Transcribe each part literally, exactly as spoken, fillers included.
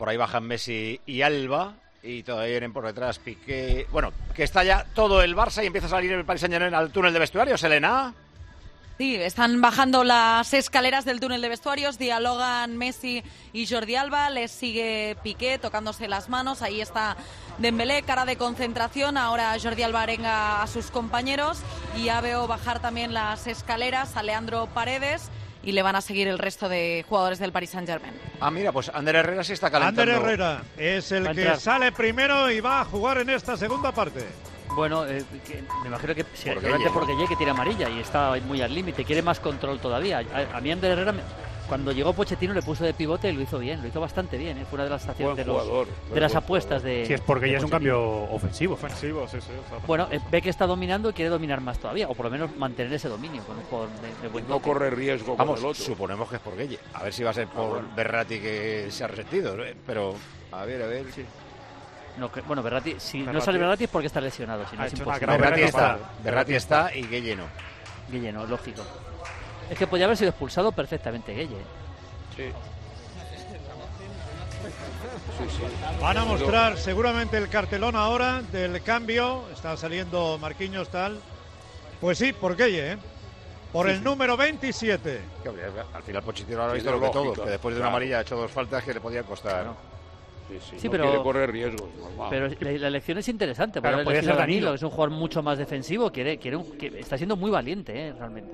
Por ahí bajan Messi y Alba. Y todavía vienen por detrás Piqué. Bueno, que está ya todo el Barça y empieza a salir el Paris Saint-Germain al túnel de vestuarios, Elena. Sí, están bajando las escaleras del túnel de vestuarios, dialogan Messi y Jordi Alba, les sigue Piqué tocándose las manos, ahí está Dembélé, cara de concentración, ahora Jordi Alba arenga a sus compañeros y ya veo bajar también las escaleras a Leandro Paredes y le van a seguir el resto de jugadores del Paris Saint-Germain. Ah, mira, pues Ander Herrera sí está calentando. Ander Herrera es el que sale primero y va a jugar en esta segunda parte. Bueno, eh, que, me imagino que seguramente porque Gueye que tiene amarilla y está muy al límite, quiere más control todavía. A, a mí Ander Herrera, me, cuando llegó Pochettino le puso de pivote y lo hizo bien, lo hizo bastante bien. ¿eh? Fue una de las, de los, jugador, de las apuestas de. Sí, es porque ya es un cambio ofensivo. Ofensivo, sí, sí. O sea, bueno, eh, ve que está dominando y quiere dominar más todavía, o por lo menos mantener ese dominio con un jugador de, de buen No toque. corre riesgo Vamos, con el otro. Suponemos que es por Gueye. A ver si va a ser por ah, bueno. Berratti que se ha resentido, ¿no? Pero a ver, a ver. Sí. No, que, bueno, Berratti, si Berratti. no sale Berratti es porque está lesionado, si no ha es hecho imposible. Berratti está, Berratti está y Gueye no. Gueye no, lógico. Es que podía haber sido expulsado perfectamente Gueye. Sí. Sí, sí. Van a mostrar seguramente el cartelón ahora del cambio. Está saliendo Marquinhos tal. Pues sí, por Gueye, ¿eh? Por sí, el sí. número veintisiete. Al final Pochettino ha visto lo que todos, que después de una amarilla ha hecho dos faltas que le podían costar. No. Sí, sí, sí, no pero quiere correr riesgos, normal. Pero la, la elección es interesante, porque claro, puede ser Danilo, Danilo, que es un jugador mucho más defensivo, quiere, quiere un, que está siendo muy valiente, ¿eh? Realmente.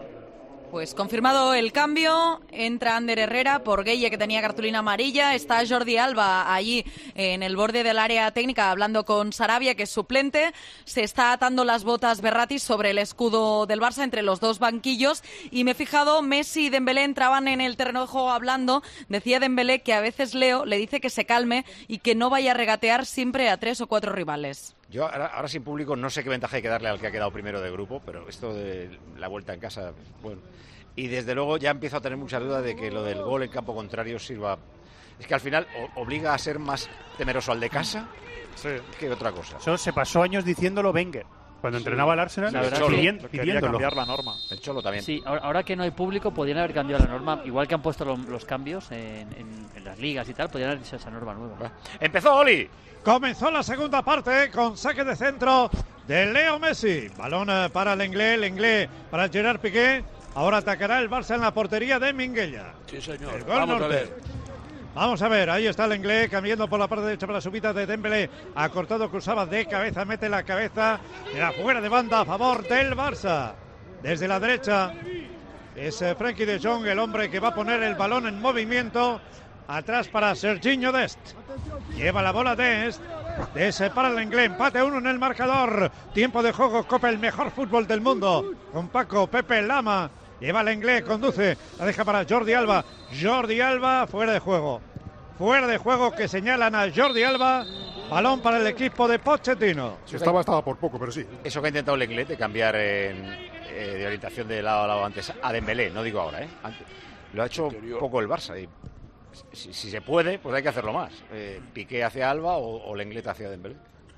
Pues confirmado el cambio, entra Ander Herrera por Gueye, que tenía cartulina amarilla, está Jordi Alba allí en el borde del área técnica hablando con Sarabia, que es suplente, se está atando las botas Berratti sobre el escudo del Barça entre los dos banquillos y me he fijado, Messi y Dembélé entraban en el terreno de juego hablando, decía Dembélé que a veces Leo le dice que se calme y que no vaya a regatear siempre a tres o cuatro rivales. Yo ahora, ahora sin público no sé qué ventaja hay que darle al que ha quedado primero de grupo, pero esto de la vuelta en casa, bueno. Y desde luego ya empiezo a tener mucha duda de que lo del gol en campo contrario sirva. Es que al final o, obliga a ser más temeroso al de casa sí. que otra cosa. Eso se pasó años diciéndolo Wenger. Cuando sí. entrenaba al Arsenal, la verdad, pidiendo, sí. pidiéndolo. cambiar la norma. El Cholo también. Sí, ahora, ahora que no hay público, podrían haber cambiado la norma. Igual que han puesto lo, los cambios en, en, en las ligas y tal, podrían haber hecho esa norma nueva. ¡Empezó Oli! Comenzó la segunda parte con saque de centro de Leo Messi. Balón para Lenglet, Lenglet para Gerard Piqué. Ahora atacará el Barça en la portería de Minguella. Sí, señor. El gol Vamos norte. a ver. Vamos a ver, ahí está Lenglet cambiando por la parte derecha para la subida de Dembélé. Ha cortado, cruzaba de cabeza, mete la cabeza en la fuera de banda a favor del Barça. Desde la derecha es Frenkie de Jong, el hombre que va a poner el balón en movimiento. Atrás para Serginho Dest. Lleva la bola Dest. Dest para Lenglet. Empate uno en el marcador. Tiempo de juego. Copa, el mejor fútbol del mundo. Con Paco, Pepe, Lama. Lleva Lenglet, conduce. La deja para Jordi Alba. Jordi Alba fuera de juego. Fuera de juego que señalan a Jordi Alba. Balón para el equipo de Pochettino. Si estaba, estaba por poco, pero sí. Eso que ha intentado Lenglet de cambiar en, eh, de orientación de lado a lado antes a Dembélé, no digo ahora, ¿eh? Antes. Lo ha hecho poco el Barça y si, si se puede, pues hay que hacerlo más. Eh, Piqué hacia Alba o, o Lenglet hacia Dembélé.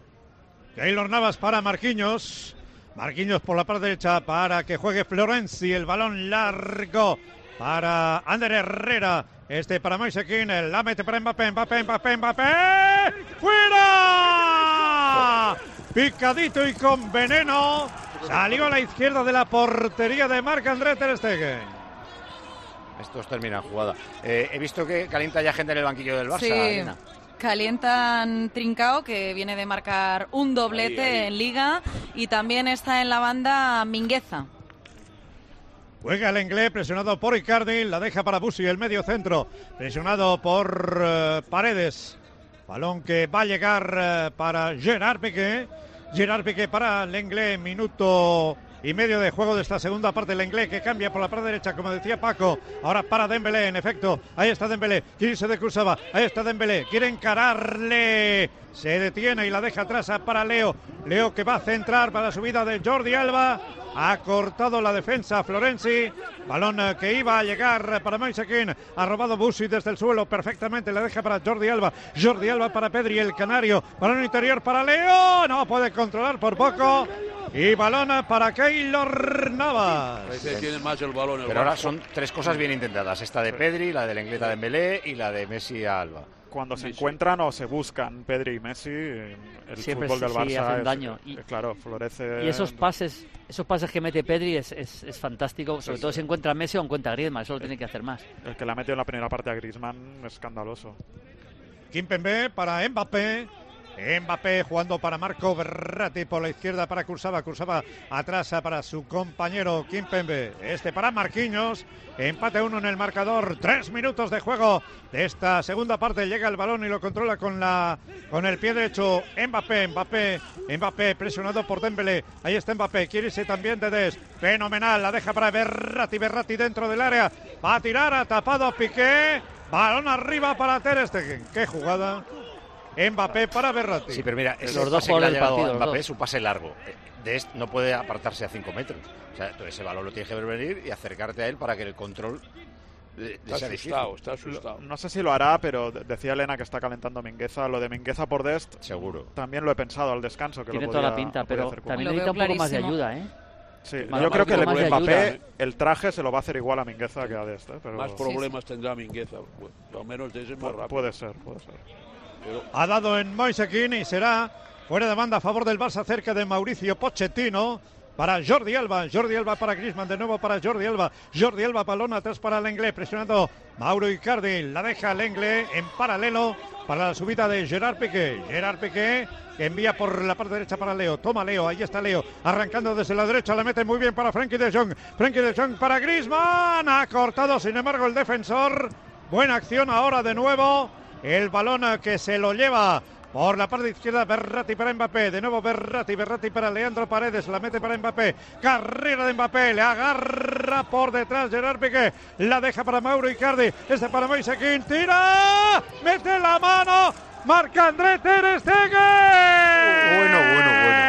Keylor Navas para Marquinhos. Marquinhos por la parte derecha para que juegue Florenzi. El balón largo para Ander Herrera. Este para Moise Kean. La mete para Mbappé. Mbappé, Mbappé, Mbappé. ¡Fuera! Picadito y con veneno. Salió a la izquierda de la portería de Marc-André ter Stegen. Estos terminan jugada. Eh, he visto que calienta ya gente en el banquillo del Barça. Sí. Elena. Calientan Trincao, que viene de marcar un doblete ahí, ahí. en Liga, y también está en la banda Mingueza. Juega el Lenglet, presionado por Icardi, la deja para Busi, el medio centro, presionado por uh, Paredes. Balón que va a llegar uh, para Gerard Piqué. Gerard Piqué para Lenglet, minuto y medio de juego de esta segunda parte. Lenglet que cambia por la parte derecha, como decía Paco. Ahora para Dembélé, en efecto. Ahí está Dembélé. Quiere irse de cruzaba. Ahí está Dembélé. Quiere encararle. Se detiene y la deja atrás para Leo. Leo que va a centrar para la subida de Jordi Alba. Ha cortado la defensa Florenzi. Balón que iba a llegar para Moise Kean. Ha robado Busi desde el suelo perfectamente. La deja para Jordi Alba. Jordi Alba para Pedri, el canario. Balón interior para Leo. No puede controlar por poco. Y balón para Keylor Navas. Parece que tiene más el balón. El Pero ahora son tres cosas bien intentadas. Esta de Pedri, la de Lenglet a Dembélé y la de Messi a Alba. cuando se Sí, sí. encuentran o se buscan Pedri y Messi, el Siempre fútbol del sí, Barça hacen es- daño. eh, Y- claro, florece. Y esos pases, esos pases que mete Pedri es, es, es fantástico, sobre Sí, todo sí. si encuentra a Messi o encuentra a Griezmann, eso lo tiene que hacer más. El que le ha metido en la primera parte a Griezmann, escandaloso. Kimpembe para Mbappé. Mbappé jugando para Marco Verratti por la izquierda para Kurzawa. Kurzawa atrás para su compañero Kimpembe. Este para Marquinhos. Empate uno en el marcador. Tres minutos de juego de esta segunda parte. Llega el balón y lo controla con la con el pie derecho Mbappé. Mbappé. Mbappé presionado por Dembélé. Ahí está Mbappé. Quiere irse también de Des. Fenomenal. La deja para Verratti. Verratti dentro del área. Va a tirar. Ha tapado Piqué. Balón arriba para Ter Stegen. Qué jugada. Mbappé para Verratti. Sí, pero mira, ese Los dos pase que le ha jugadores del llegado partido, a los Mbappé dos. es un pase largo. Eh, De este no puede apartarse a cinco metros. O sea, tú ese balón lo tienes que ver venir y acercarte a él para que el control le, le Está sea difícil. asustado, está asustado. No sé si lo hará, pero de- decía Elena que está calentando a Mingueza. Lo de Mingueza por Dest, Seguro. también lo he pensado al descanso. Que Tiene lo toda la podía- pinta, lo podía pero hacer Koeman. también Lo necesita un veo poco más de clarísimo. ayuda, ¿eh? Sí, Más- yo más- creo que más el de Mbappé, ayuda, ¿eh? el traje se lo va a hacer igual a Mingueza que a Dest. ¿eh? Pero Más problemas tendrá Mingueza. Bueno, al menos de ese es más pu- rápido. puede ser, puede ser. Pero Ha dado en Moisekin y será fuera de banda a favor del Barça cerca de Mauricio Pochettino. Para Jordi Alba, Jordi Alba para Griezmann, de nuevo para Jordi Alba, Jordi Alba, balón atrás para Lenglet, presionando Mauro Icardi, la deja Lenglet en paralelo para la subida de Gerard Piqué, Gerard Piqué que envía por la parte derecha para Leo, toma Leo, ahí está Leo, arrancando desde la derecha, la mete muy bien para Frenkie de Jong, Frenkie de Jong para Griezmann, ha cortado sin embargo el defensor, buena acción ahora de nuevo, el balón que se lo lleva por la parte izquierda, Verratti para Mbappé. De nuevo Verratti, Verratti para Leandro Paredes. La mete para Mbappé. Carrera de Mbappé. Le agarra por detrás Gerard Piqué. La deja para Mauro Icardi. Este para Moisekin. Tira. Mete la mano. Marc-André Ter Stegen. Bueno, bueno,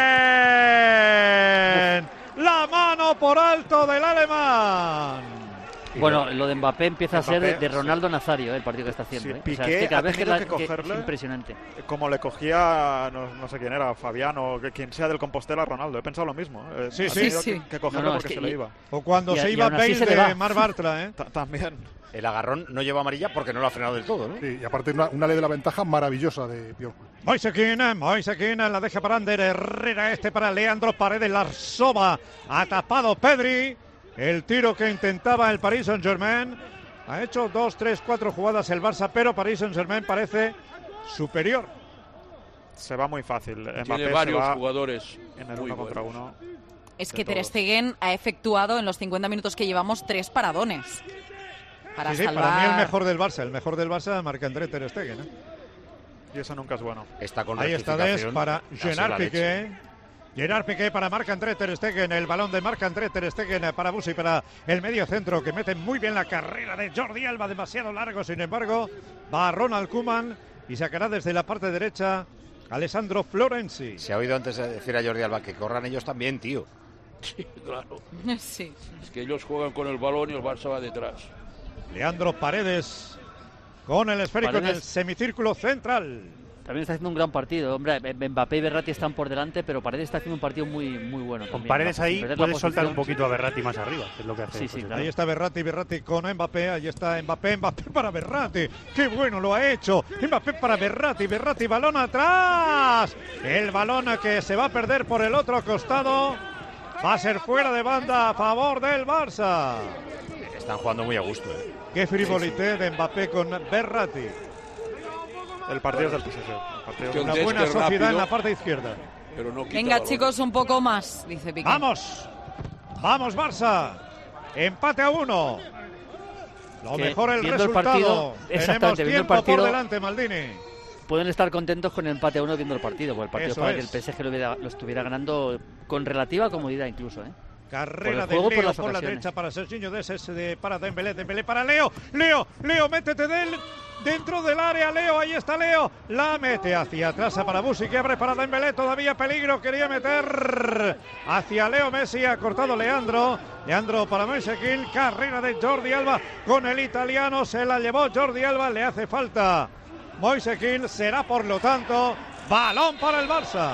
bueno. La mano por alto del alemán. Bueno, lo de Mbappé empieza a ser de, Mbappé, de Ronaldo Nazario, eh, el partido que está haciendo. Sí, eh. Piqué o sea, es que cada ha vez que, tenido la- que que- cogerle. es impresionante. Como le cogía, no, no sé quién era, Fabiano, que quien sea del Compostela, a Ronaldo. He pensado lo mismo. eh. Sí, Ha sí, tenido sí. Que, que cogerlo No, no, es porque que se le y- iba. O cuando Y a- se y iba aún así Bale se le de va. Mar Bartra, ¿eh? Ta- También. El agarrón no lleva amarilla porque no lo ha frenado del todo, ¿no? Sí, y aparte una, una ley de la ventaja maravillosa de Bjork. Moisekin, Moisekin la deja para Ander Herrera, este para Leandro Paredes, la soba, ha tapado Pedri, el tiro que intentaba el Paris Saint-Germain, ha hecho dos, tres, cuatro jugadas el Barça, pero Paris Saint-Germain parece superior. Se va muy fácil. tiene Mbappé se varios va jugadores en el muy uno contra buenos. uno. Es de que Ter todos. Stegen ha efectuado en los cincuenta minutos que llevamos tres paradones. Para Sí, sí, salvar... para mí el mejor del Barça, el mejor del Barça, Marc-André Ter Stegen, ¿eh? Y eso nunca es bueno. Está con Ahí está Des rectificación, para ha sido Gerard la leche. Piqué. Gerard Piqué para Marc-André Ter Stegen, el balón de Marc-André Ter Stegen para Busi, para el medio centro, que mete muy bien la carrera de Jordi Alba, demasiado largo, sin embargo, va Ronald Koeman y sacará desde la parte derecha Alessandro Florenzi. Se ha oído antes de decir a Jordi Alba que corran ellos también, tío. Sí, claro. Sí. Es que ellos juegan con el balón y el Barça va detrás. Leandro Paredes con el esférico en el Paredes. semicírculo central. También está haciendo un gran partido. Hombre, Mbappé y Verratti están por delante, pero Paredes está haciendo un partido muy, muy bueno. Con también. Paredes Sin ahí perder la puedes soltar un posición. poquito a Verratti más arriba, que es lo que hace. Sí, sí, pues, claro. Ahí está Verratti, Verratti con Mbappé, ahí está Mbappé, Mbappé para Verratti, qué bueno lo ha hecho, Mbappé para Verratti, Verratti, balón atrás, el balón que se va a perder por el otro costado, va a ser fuera de banda a favor del Barça. Están jugando muy a gusto, ¿eh? Qué frivolité de Mbappé con Verratti, El partido es del P S G. El partido Que es un una del- buena Desque sociedad en rápido. la parte izquierda. Pero no quita Venga, balón. chicos, un poco más, dice Piqué. Vamos, vamos Barça, empate a uno. Lo Que mejor el viendo el resultado. partido, Tenemos exactamente, viendo el tiempo partido- por delante, Maldini. Pueden estar contentos con el empate a uno viendo el partido, porque el partido Eso para es. que el P S G lo, hubiera- lo estuviera ganando con relativa comodidad incluso, ¿eh? Carrera Por de el juego, por Leo las por la ocasiones. derecha para Serginho Dest, de para Dembélé, Dembélé para Leo, Leo, Leo, métete de él, dentro del área, Leo, ahí está Leo, la mete hacia atrás para Busi, que abre para Dembélé, todavía peligro, quería meter hacia Leo Messi, ha cortado Leandro, Leandro para Moisekin, carrera de Jordi Alba con el italiano, se la llevó Jordi Alba, le hace falta Moisekin, será por lo tanto balón para el Barça.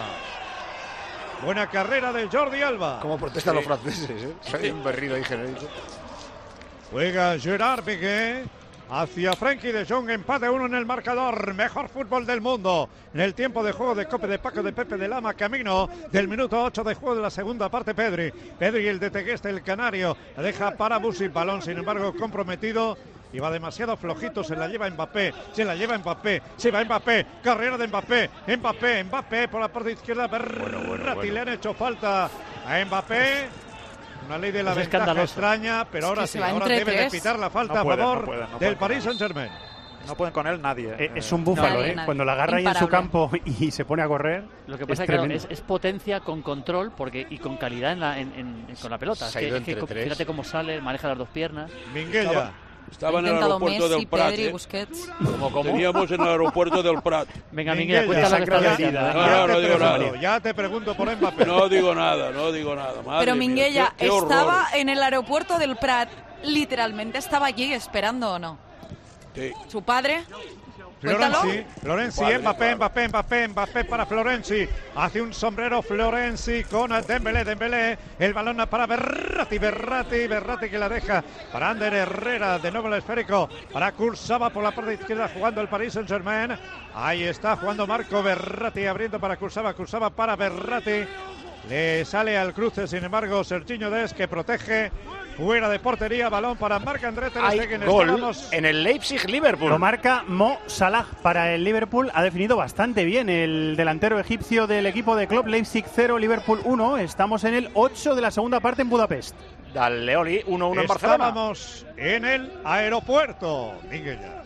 Buena carrera de Jordi Alba. Como protestan los franceses, ¿eh? Hay un berrido ahí genérico. Juega Gerard Piqué. hacia Frenkie de Jong, empate uno en el marcador, mejor fútbol del mundo en el tiempo de juego de Cope de Paco de Pepe de Lama, camino del minuto ocho de juego de la segunda parte. Pedri, Pedri el de Tegueste, el canario, la deja para Busi, balón sin embargo comprometido. Y va demasiado flojito, se la lleva Mbappé, se la lleva Mbappé, se va Mbappé, carrera de Mbappé, Mbappé, Mbappé por la parte izquierda, bueno, bueno, bueno. Le han hecho falta a Mbappé. Una ley de la es ventaja escandaloso. extraña, pero ahora es que sí, se ahora debe tres. de pitar la falta no pueden, a favor no pueden, no del Paris Saint-Germain. No pueden con él nadie. Eh, es un búfalo, nadie, ¿eh? nadie. Cuando la agarra ahí en su campo y se pone a correr. Lo que pasa es, es, que es, es potencia con control porque y con calidad en la, en, en, en, con la pelota. Es que, es que, fíjate cómo sale, maneja las dos piernas. Minguella. Estaba, estaba en el aeropuerto Messi, del Prat. Pedri, ¿eh? Busquets. ¿Cómo, cómo? Teníamos en el aeropuerto del Prat. Venga, Minguella, cuéntala que estás diciendo. No, no, no digo nada. Ya te pregunto por Mbappé. No digo nada, no digo nada. Madre Pero Minguella, mía, qué, qué ¿estaba horror. en el aeropuerto del Prat? Literalmente estaba allí esperando o no. Sí. ¿Su padre? Florenzi, Florenzi, Vale, Mbappé, claro. Mbappé, Mbappé, Mbappé para Florenzi. Hace un sombrero Florenzi con Dembélé, Dembélé. El balón para Berratti, Berratti, Berratti que la deja para Ander Herrera. De nuevo el esférico para Kurzawa por la parte izquierda jugando el Paris Saint-Germain. Ahí está jugando Marco Berratti abriendo para Kurzawa, Kurzawa para Berratti. Le sale al cruce, sin embargo, Serginho Dest que protege. Fuera de portería, balón para Marc-André Ter Stegen. Gol Estábamos... en el Leipzig-Liverpool. Lo marca Mo Salah para el Liverpool. Ha definido bastante bien el delantero egipcio del equipo de Klopp. Leipzig cero, Liverpool uno. Estamos en el ocho de la segunda parte en Budapest. Dale, Oli, uno uno en Barcelona. Estábamos en el aeropuerto, Minguella.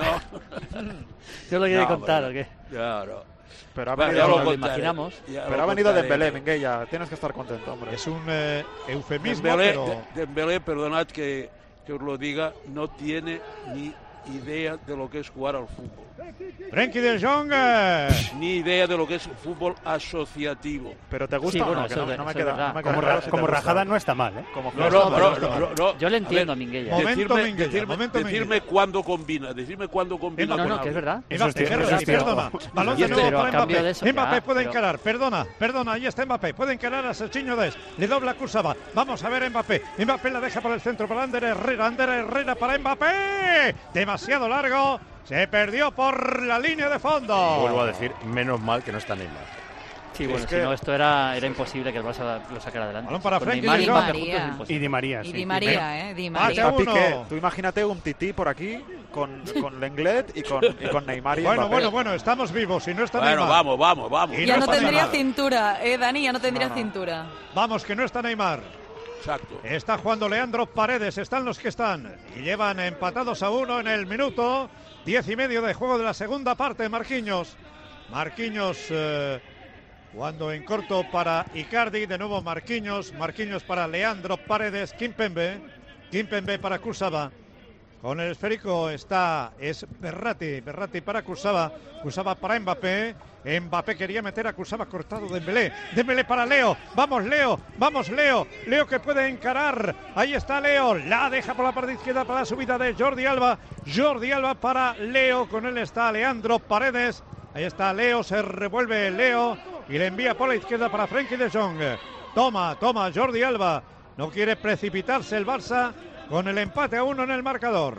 No. ¿Yo lo quiere No, contar hombre. o qué? Claro. Pero ha Bueno, venido, ya lo lo contaré, imaginamos. ya pero lo ha venido contaré. Dembélé, Minguella. Tienes que estar contento, hombre. Es un eh, eufemismo, Dembélé, pero... de- Dembélé, perdonad que, que os lo diga, no tiene ni idea de lo que es jugar al fútbol. Frenkie de Jong. eh, Ni idea de lo que es fútbol asociativo. Pero te gusta Sí, o bueno, no, que eso no, es no me eso es queda, verdad. no me queda Como, claro ra- si te como gusta. rajada no está mal, ¿eh? Como No, juego, no, no, no, no, no, no. Yo le entiendo A a ver, Minguella. Momento, Decirme, Minguella, decirme, momento, decirme Minguella. cuándo combina, decirme cuándo combina No, con no, que es algo. verdad. Eso es Mbappé, cierto, perdona, eso es cierto. perdona. Balón Y de este- nuevo pero para a cambio Mbappé. de eso, Mbappé ya, puede pero- encarar, perdona, perdona, ahí está Mbappé, puede encarar a Serginho Dest. Le dobla Kurzawa. Vamos a ver Mbappé. Mbappé la deja por el centro para Ander Herrera. Ander Herrera para Mbappé. Demasiado largo. Se perdió por la línea de fondo. Vuelvo a decir, menos mal que no está Neymar. Sí, bueno, Es si que- no, esto era, era imposible que el Barça lo sacara adelante. Balón para Con Frenkie Neymar de y Jong. Mbappé juntos es Y imposible. Y Di María, Y sí. Di María, ¿eh? Di Mata María. uno. Piqué, tú imagínate un tití por aquí con, con Lenglet y con, y con Neymar y Bueno, Mbappé. bueno, bueno, estamos vivos. Si no está Bueno, Neymar. vamos, vamos, vamos. Y Ya no pasa tendría nada. cintura, ¿eh, Dani? Ya no tendría No, no. cintura. Vamos, que no está Neymar. Exacto. Está jugando Leandro Paredes, están los que están. Y llevan empatados a uno en el minuto. Diez y medio de juego de la segunda parte, Marquinhos. Marquinhos eh, jugando en corto para Icardi. De nuevo Marquinhos. Marquinhos para Leandro Paredes. Kimpembe. Kimpembe para Kurzawa. Con el esférico está, es Berratti, Berratti para Kurzawa, Kurzawa para Mbappé, Mbappé quería meter a Kurzawa cortado Dembélé, Dembélé para Leo, vamos Leo, vamos Leo, Leo que puede encarar, ahí está Leo, la deja por la parte izquierda para la subida de Jordi Alba, Jordi Alba para Leo, con él está Leandro Paredes, ahí está Leo, se revuelve Leo y le envía por la izquierda para Frenkie de Jong, toma, toma Jordi Alba, no quiere precipitarse el Barça, con el empate a uno en el marcador.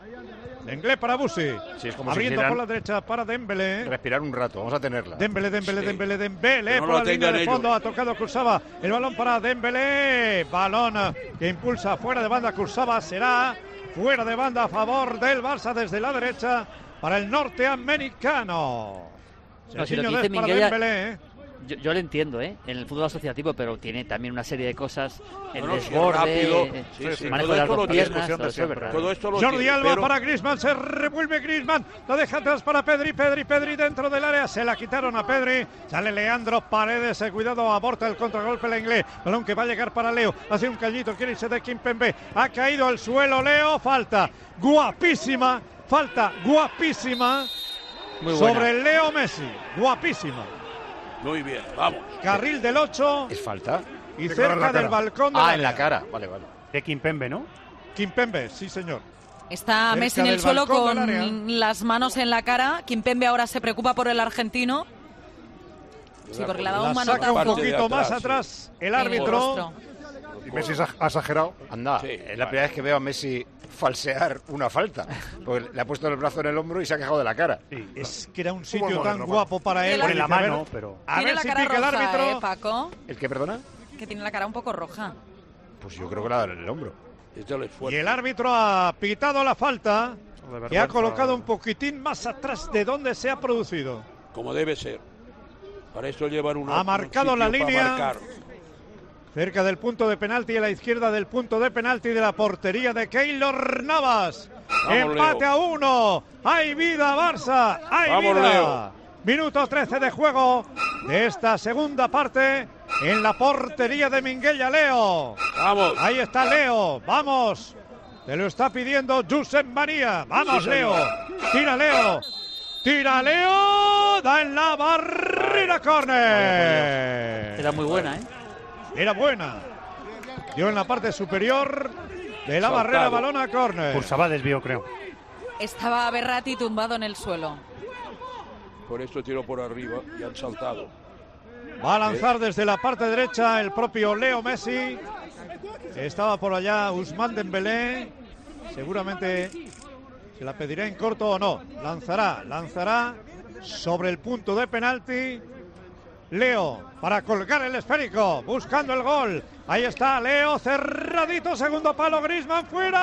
Lenglet para Busi. Sí, es como si Abriendo quisieran por la derecha para Dembélé. respirar un rato, vamos a tenerla. Dembélé, Dembélé, Sí. Dembélé, Dembélé. Que no por lo la línea tengan de ellos. fondo ha tocado Kurzawa. El balón para Dembélé. Balón que impulsa fuera de banda Kurzawa. Será fuera de banda a favor del Barça desde la derecha para el norteamericano. No, si lo Serginho que dice Dest para Minguella- Dembélé, ¿eh? Yo, yo le entiendo, ¿eh? En el fútbol asociativo, pero tiene también una serie de cosas. El Bueno, sí, desborde, rápido. eh, Sí, el sí, manejo todo de las esto dos lo tiene, piernas, discusión todo de eso es siempre. verdad. Todo esto lo Jordi tiene, Alba pero- para Griezmann, se revuelve Griezmann, lo deja atrás para Pedri, Pedri, Pedri dentro del área, se la quitaron a Pedri, sale Leandro Paredes, eh, cuidado, aborta el contragolpe el inglés, balón que va a llegar para Leo, hace un cañito, quiere irse de Kimpembe, ha caído al suelo Leo, falta guapísima, falta guapísima Muy buena. sobre el Leo Messi, guapísima, Muy bien, vamos. carril del ocho ¿Es falta? y Te clava en cerca la del cara. balcón del Ah, en la área. cara. Vale, vale. De Kimpembe, ¿no? Kimpembe, sí señor. Está Cerca Messi en el del suelo balcón con del área. las manos en la cara. Kimpembe ahora se preocupa por el argentino. Sí, porque le ha dado La un saca manotazo un Parte de poquito más atrás, atrás el en el árbitro. rostro. Y Messi ha exagerado. Anda, Sí, es la vale. primera vez que veo a Messi falsear una falta. Porque le ha puesto el brazo en el hombro y se ha quejado de la cara. Sí, es que era un sitio Fútbol tan moderno, guapo para él. Pone la Dice, a ver- mano, pero- A Tiene ver la si cara pica el roja, árbitro. ¿eh, Paco? ¿El qué, perdona? Que tiene la cara un poco roja. Pues yo creo que le ha dado en el hombro. Es del Y esfuerzo. el árbitro ha pitado la falta, De que ha vergüenza. colocado un poquitín más atrás de donde se ha producido. Como debe ser. Para eso llevan un Ha marcado un la sitio para línea. marcar. Cerca del punto de penalti, a la izquierda del punto de penalti de la portería de Keylor Navas. Vamos, Empate Leo. a uno. ¡Hay vida, Barça! ¡Hay Vamos, vida! Leo. Minuto trece de juego de esta segunda parte en la portería de Minguella, Leo. Vamos. Ahí está Leo. ¡Vamos! Te lo está pidiendo Josep María. ¡Vamos, Sí, Leo! señor. ¡Tira, Leo! ¡Tira, Leo! ¡Da en la barrera, córner! Era muy buena, ¿eh? Era buena. Dio en la parte superior de la Saltado. barrera, balón a córner. Pulsaba desvío, creo. Estaba Berratti tumbado en el suelo. Por esto tiró por arriba y han saltado. Va a lanzar desde la parte derecha el propio Leo Messi. Estaba por allá Ousmane Dembélé. Seguramente se la pedirá en corto o no. Lanzará, lanzará sobre el punto de penalti. Leo para colgar el esférico, buscando el gol. Ahí está Leo, cerradito, segundo palo, Griezmann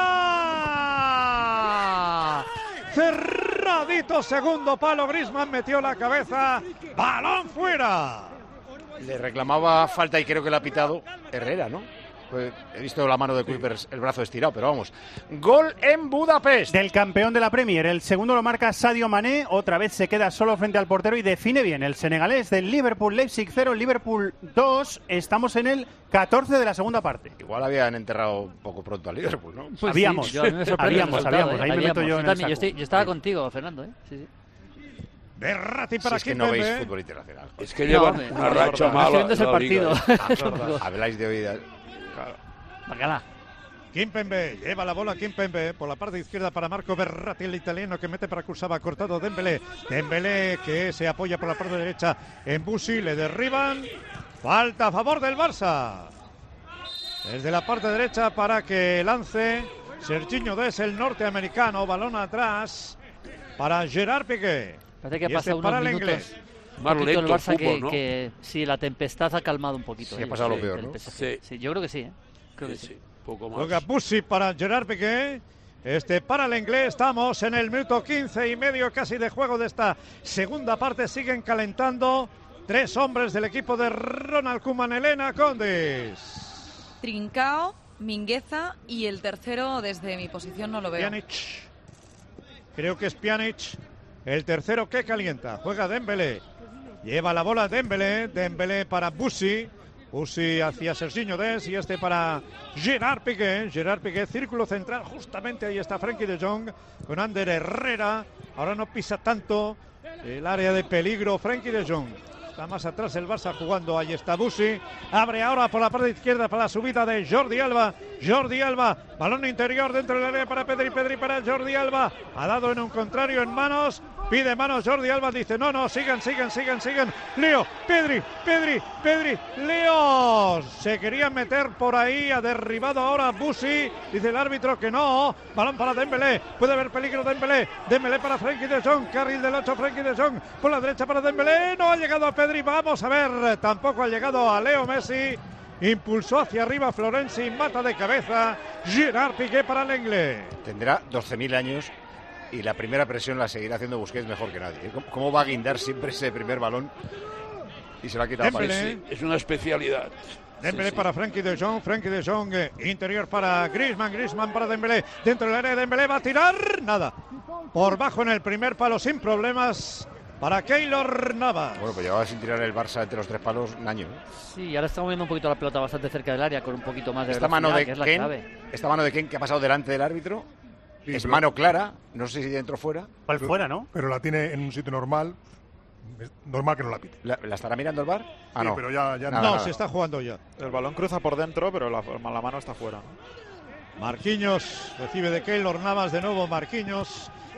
fuera. Cerradito, segundo palo, Griezmann metió la cabeza, balón fuera. Le reclamaba falta y creo que le ha pitado Herrera, ¿no? Pues he visto la mano de Kuipers, el brazo estirado, pero vamos. Gol en Budapest. Del campeón de la Premier. El segundo lo marca Sadio Mané. Otra vez se queda solo frente al portero y define bien. El senegalés del Liverpool, Leipzig cero, Liverpool dos. Estamos en el catorce de la segunda parte. Igual habían enterrado un poco pronto al Liverpool, ¿no? Pues Habíamos. sí, yo, a mí me sorprende el Habíamos, resultado, habíamos. ¿eh? Ahí me meto yo en el también, saco. yo, estoy- yo estaba contigo, Fernando, ¿eh? Sí, sí. Berratti Si para es que no veis Kimpembe. fútbol internacional. Es que No, llevan hombre, una no, racha no, estoy mala. viendo ese en la liga, partido. ¿eh? Habláis de oídas. Bacala. Kimpembe lleva la bola Kimpembe por la parte izquierda para Marco Berratti, el italiano que mete para Kursava, cortado Dembélé. Dembélé que se apoya por la parte derecha en Busi, le derriban. Falta a favor del Barça. Desde la parte derecha para que lance Serginho Dest, el norteamericano, balón atrás para Gerard Piqué. Parece que Y pasa este unos para el minutos. inglés. Un Más poquito el lento el Barça que, fútbol, ¿no? que sí, la tempestad ha calmado un poquito. Sí, ha eh, pasado lo del- peor, del ¿no? P S G. Sí. Sí, yo creo que sí, ¿eh? Creo que Sí, sí. sí, poco más. Juega Busi para Gerard Piqué. Este para el inglés. Estamos en el minuto quince y medio casi de juego de esta segunda parte. Siguen calentando tres hombres del equipo de Ronald Koeman, Elena Condis. Trincao, Mingueza y el tercero desde mi posición no lo veo. Pjanic. Creo que es Pjanic. El tercero que calienta. Juega Dembélé. Lleva la bola Dembélé. Dembélé para Busi. Busi hacia Serginho Dest y este para Gerard Piqué. Gerard Piqué, círculo central. Justamente ahí está Frenkie de Jong con Ander Herrera. Ahora no pisa tanto el área de peligro Frenkie de Jong. Está más atrás el Barça jugando. Ahí está Busi. Abre ahora por la parte izquierda para la subida de Jordi Alba. Jordi Alba. Balón interior dentro del área para Pedri. Pedri para Jordi Alba. Ha dado en un contrario en manos. Pide manos Jordi Alba. Dice no, no, sigan, sigan, sigan, sigan. Leo, Pedri, Pedri, Pedri. Leo. Se quería meter por ahí. Ha derribado ahora Busi. Dice el árbitro que no. Balón para Dembélé. Puede haber peligro Dembélé. Dembélé para Frenkie de Jong. Carril del ocho, Frenkie de Jong. Por la derecha para Dembélé. No ha llegado a Pedri. Vamos a ver. Tampoco ha llegado a Leo Messi. Impulsó hacia arriba Florenzi. Mata de cabeza. Gerard Piqué para el inglés. Tendrá doce mil años y la primera presión la seguirá haciendo Busquets mejor que nadie. ¿Cómo, cómo va a guindar siempre ese primer balón? Y se lo ha quitado para Dembélé. él. Sí, es una especialidad. Dembélé Sí, sí. para Frenkie de Jong, Frenkie de Jong, eh, interior para Griezmann, Griezmann para Dembélé, dentro del área de Dembélé va a tirar, nada, por bajo en el primer palo sin problemas para Keylor Navas. Bueno, pues llevaba sin tirar el Barça entre los tres palos un año. ¿eh? Sí, y ahora está moviendo un poquito la pelota bastante cerca del área con un poquito más de Esta mano velocidad, de que es la Ken, clave. esta mano de Ken que ha pasado delante del árbitro, Sí, es pero- mano clara, no sé si dentro o fuera. ¿Cuál fuera, no? Pero la tiene en un sitio normal. Es normal que no la pite. ¿La, la estará mirando el bar? Ah, Sí, no. pero ya, ya Nada, no, nada. se está jugando ya. El balón cruza por dentro, pero la, la mano está fuera. ¿no? Marquinhos recibe de Keylor Navas de nuevo, Marquinhos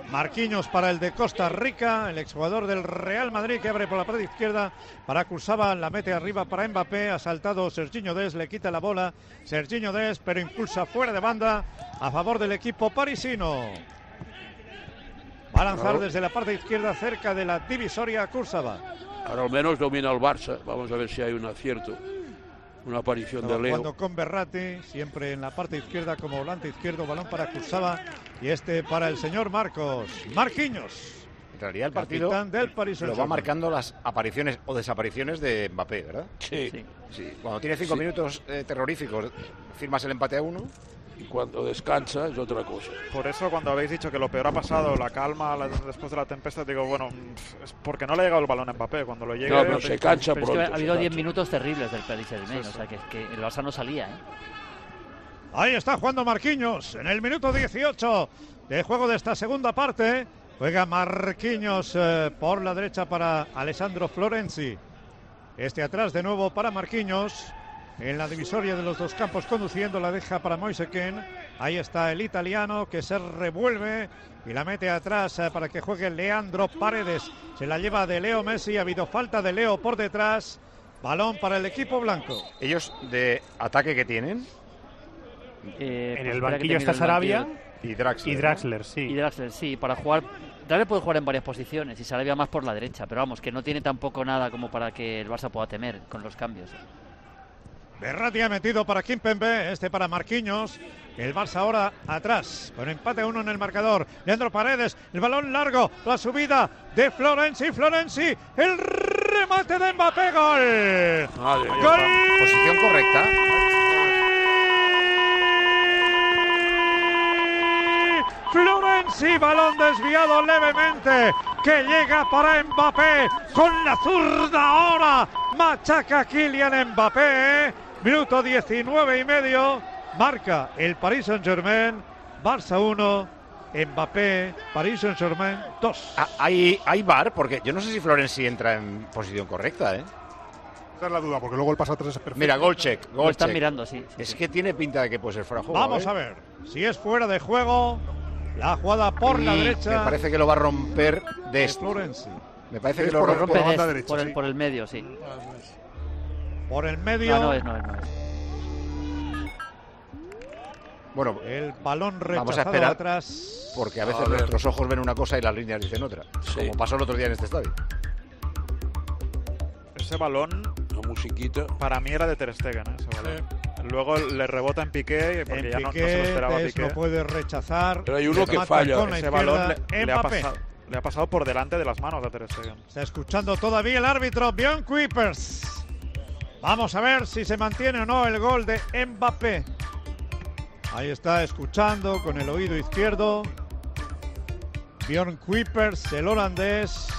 Marquinhos para el de Costa Rica, el exjugador del Real Madrid que abre por la parte izquierda para Kurzawa, la mete arriba para Mbappé, ha saltado Serginho Dest, le quita la bola Serginho Dest, pero impulsa fuera de banda a favor del equipo parisino. Va a lanzar Claro. desde la parte izquierda cerca de la divisoria Kurzawa. Ahora al menos domina el Barça. Vamos a ver si hay un acierto. Una aparición Estaba de Leo. jugando con Berratti, siempre en la parte izquierda como volante izquierdo, balón para Kurzawa y este para el señor Marcos. Marquinhos. En realidad el partido Capitán del Paris lo va Saint-Germain. marcando las apariciones o desapariciones de Mbappé, ¿verdad? Sí. Sí. Sí. Cuando tiene cinco Sí. minutos eh, terroríficos, firmas el empate a uno. Y cuando descansa es otra cosa. Por eso cuando habéis dicho que lo peor ha pasado, la calma la- después de la tempestad, digo, bueno, es porque no le ha llegado el balón a Mbappé. Cuando lo llegue... No, pero se cansa Pero es que pronto. ha se habido diez cansa. minutos terribles del Paris Saint-Germain, Sí, o sí. sea que, que el Barça no salía, ¿eh? Ahí está jugando Marquinhos en el minuto dieciocho de juego de esta segunda parte. Juega Marquinhos eh, por la derecha para Alessandro Florenzi. Este atrás de nuevo para Marquinhos. En la divisoria de los dos campos conduciendo, la deja para Moise Kean. Ahí está el italiano que se revuelve y la mete atrás eh, para que juegue Leandro Paredes. Se la lleva de Leo Messi. Ha habido falta de Leo por detrás. Balón para el equipo blanco. Ellos de ataque que tienen Eh, En pues el espera que banquillo te está miro el Sarabia banquillo. y Draxler. y ¿no? Draxler, sí. Y Draxler, sí, para jugar. Draxler puede jugar en varias posiciones y Sarabia más por la derecha, pero vamos, que no tiene tampoco nada como para que el Barça pueda temer con los cambios. Berratti ha metido para Kimpembe, este para Marquinhos. El Barça ahora atrás, con empate a uno en el marcador. Leandro Paredes, el balón largo, la subida de Florenzi, Florenzi, el remate de Mbappé, gol. Madre mía. ¡Gol! Posición correcta. Florenzi, balón desviado levemente, que llega para Mbappé, con la zurda ahora, machaca Kylian Mbappé, minuto diecinueve y medio, marca el Paris Saint-Germain, Barça uno, Mbappé, Paris Saint-Germain dos. Ah, hay, hay V A R, porque yo no sé si Florenzi entra en posición correcta, ¿eh? Esa es la duda, porque luego el pase atrás es perfecto. Mira, gol check, Lo gol están check. mirando, sí. sí, Es sí. que tiene pinta de que puede ser fuera de juego. Vamos ¿eh? a ver si es fuera de juego, la jugada por la Y derecha Me parece que lo va a romper de Dest. Florenzi. Me parece que Es lo por el rompe. rompe- Rompe banda Dest, derecha, por, el, sí. por el medio, sí. Por el medio. No, no es, no es, no es. Bueno, El balón Vamos a rechazado esperar, atrás. porque a A veces ver. nuestros ojos ven una cosa y las líneas dicen otra. Sí. Como pasó el otro día en este estadio. Ese balón La musiquita. para mí era de Ter Stegen, ¿eh? Ese balón. Luego le rebota en Piqué, porque En ya no, no se Piqué, lo esperaba Dest Piqué. no puede rechazar. Pero hay uno que Mata falla. con la Ese balón izquierda, le, le ha Mbappé. pasado, le ha pasado por delante de las manos a Ter Stegen. Está escuchando todavía el árbitro Björn Kuipers. Vamos a ver si se mantiene o no el gol de Mbappé. Ahí está escuchando con el oído izquierdo. Björn Kuipers, el holandés.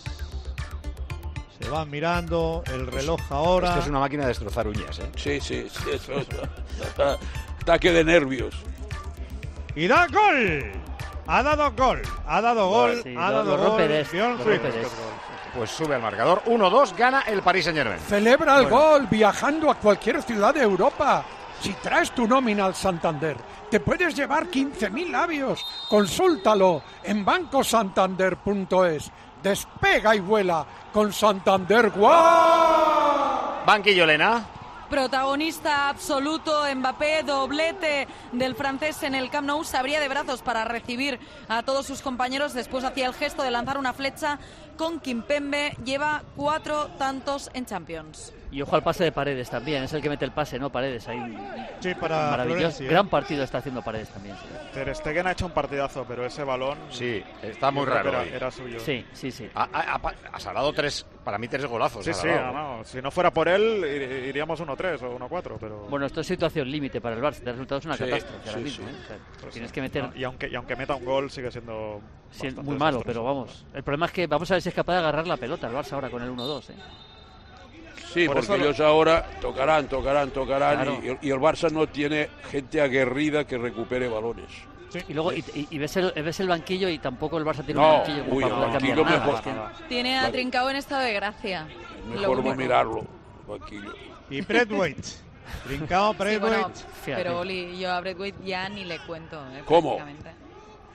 Se va mirando el reloj ahora. Esto es una máquina de destrozar uñas, ¿eh? Sí, sí, sí. Eso es. Ataque de nervios. Y da gol. Ha dado gol. Ha dado gol. Sí, ha lo- dado lo rompe gol. Dest, Björn lo rompe Kuipers. Dest. Pues sube al marcador. uno dos, gana el Paris Saint-Germain. Celebra el gol viajando a cualquier ciudad de Europa. Si traes tu nómina al Santander, te puedes llevar quince mil labios. Consúltalo en banco santander punto es. Despega y vuela con Santander Guau. Banquillo, Elena. Protagonista absoluto, Mbappé, doblete del francés en el Camp Nou, se abría de brazos para recibir a todos sus compañeros, después hacía el gesto de lanzar una flecha con Kimpembe, lleva cuatro tantos en Champions. Y ojo al pase de Paredes también, es el que mete el pase, ¿no? Paredes, ahí. Sí, para Maravilloso. Florenzi, ¿eh? Gran partido está haciendo Paredes también. Sí, Ter Stegen ha hecho un partidazo, pero ese balón Sí, está muy yo creo que raro. Era, hoy. era suyo. sí, sí. sí. Ha, ha- ha- ha salado tres, para mí tres golazos. Sí, ha sí, salado. no, no. Si no fuera por él, ir- iríamos uno tres o uno cuatro, pero... Bueno, esto es situación límite para el Barça, el resultado es una Sí, catástrofe ahora sí, mismo. sí. ¿eh? O sea, pues tienes sí. que meter. No, y, aunque, y aunque meta un gol, sigue siendo Sí, bastante muy malo, desastroso. pero vamos. El problema es que vamos a ver si es capaz de agarrar la pelota el Barça ahora con el uno dos. ¿eh? Sí, Por porque eso lo- ellos ahora tocarán, tocarán, tocarán. Claro. Y, y el Barça no tiene gente aguerrida que recupere balones. Y luego y, y- y ves, el, ves el banquillo y tampoco el Barça tiene No, un banquillo como uy, para el poder cambiar banquillo nada. mejor. Es que- Tiene a Vale. Trincao en estado de gracia. Lo Mejor no único. mirarlo. Banquillo. Y Braithwaite. Trincao, Sí, Braithwaite. bueno, Fíjate. pero Oli, yo a Braithwaite ya ni le cuento. eh, ¿Cómo? prácticamente.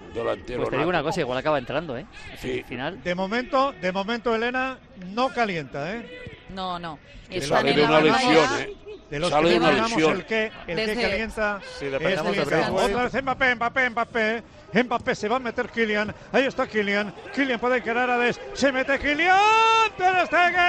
delantero. Pues te digo una cosa, igual acaba entrando, ¿eh? Sí. Al final. De momento, de momento, Elena no calienta, ¿eh? No, no. Que Están sale en de la una batalla. lesión, ¿eh? De los Sale que de una mencionamos, lesión. el que, el que Desde- calienta Sí, es dependemos de Kylian. Braithwaite. Otra vez Mbappé, Mbappé, Mbappé, Mbappé. Mbappé se va a meter Kylian. Ahí está Kylian. Kylian puede quedar a des. Se mete Kylian. ¡Ter Stegen!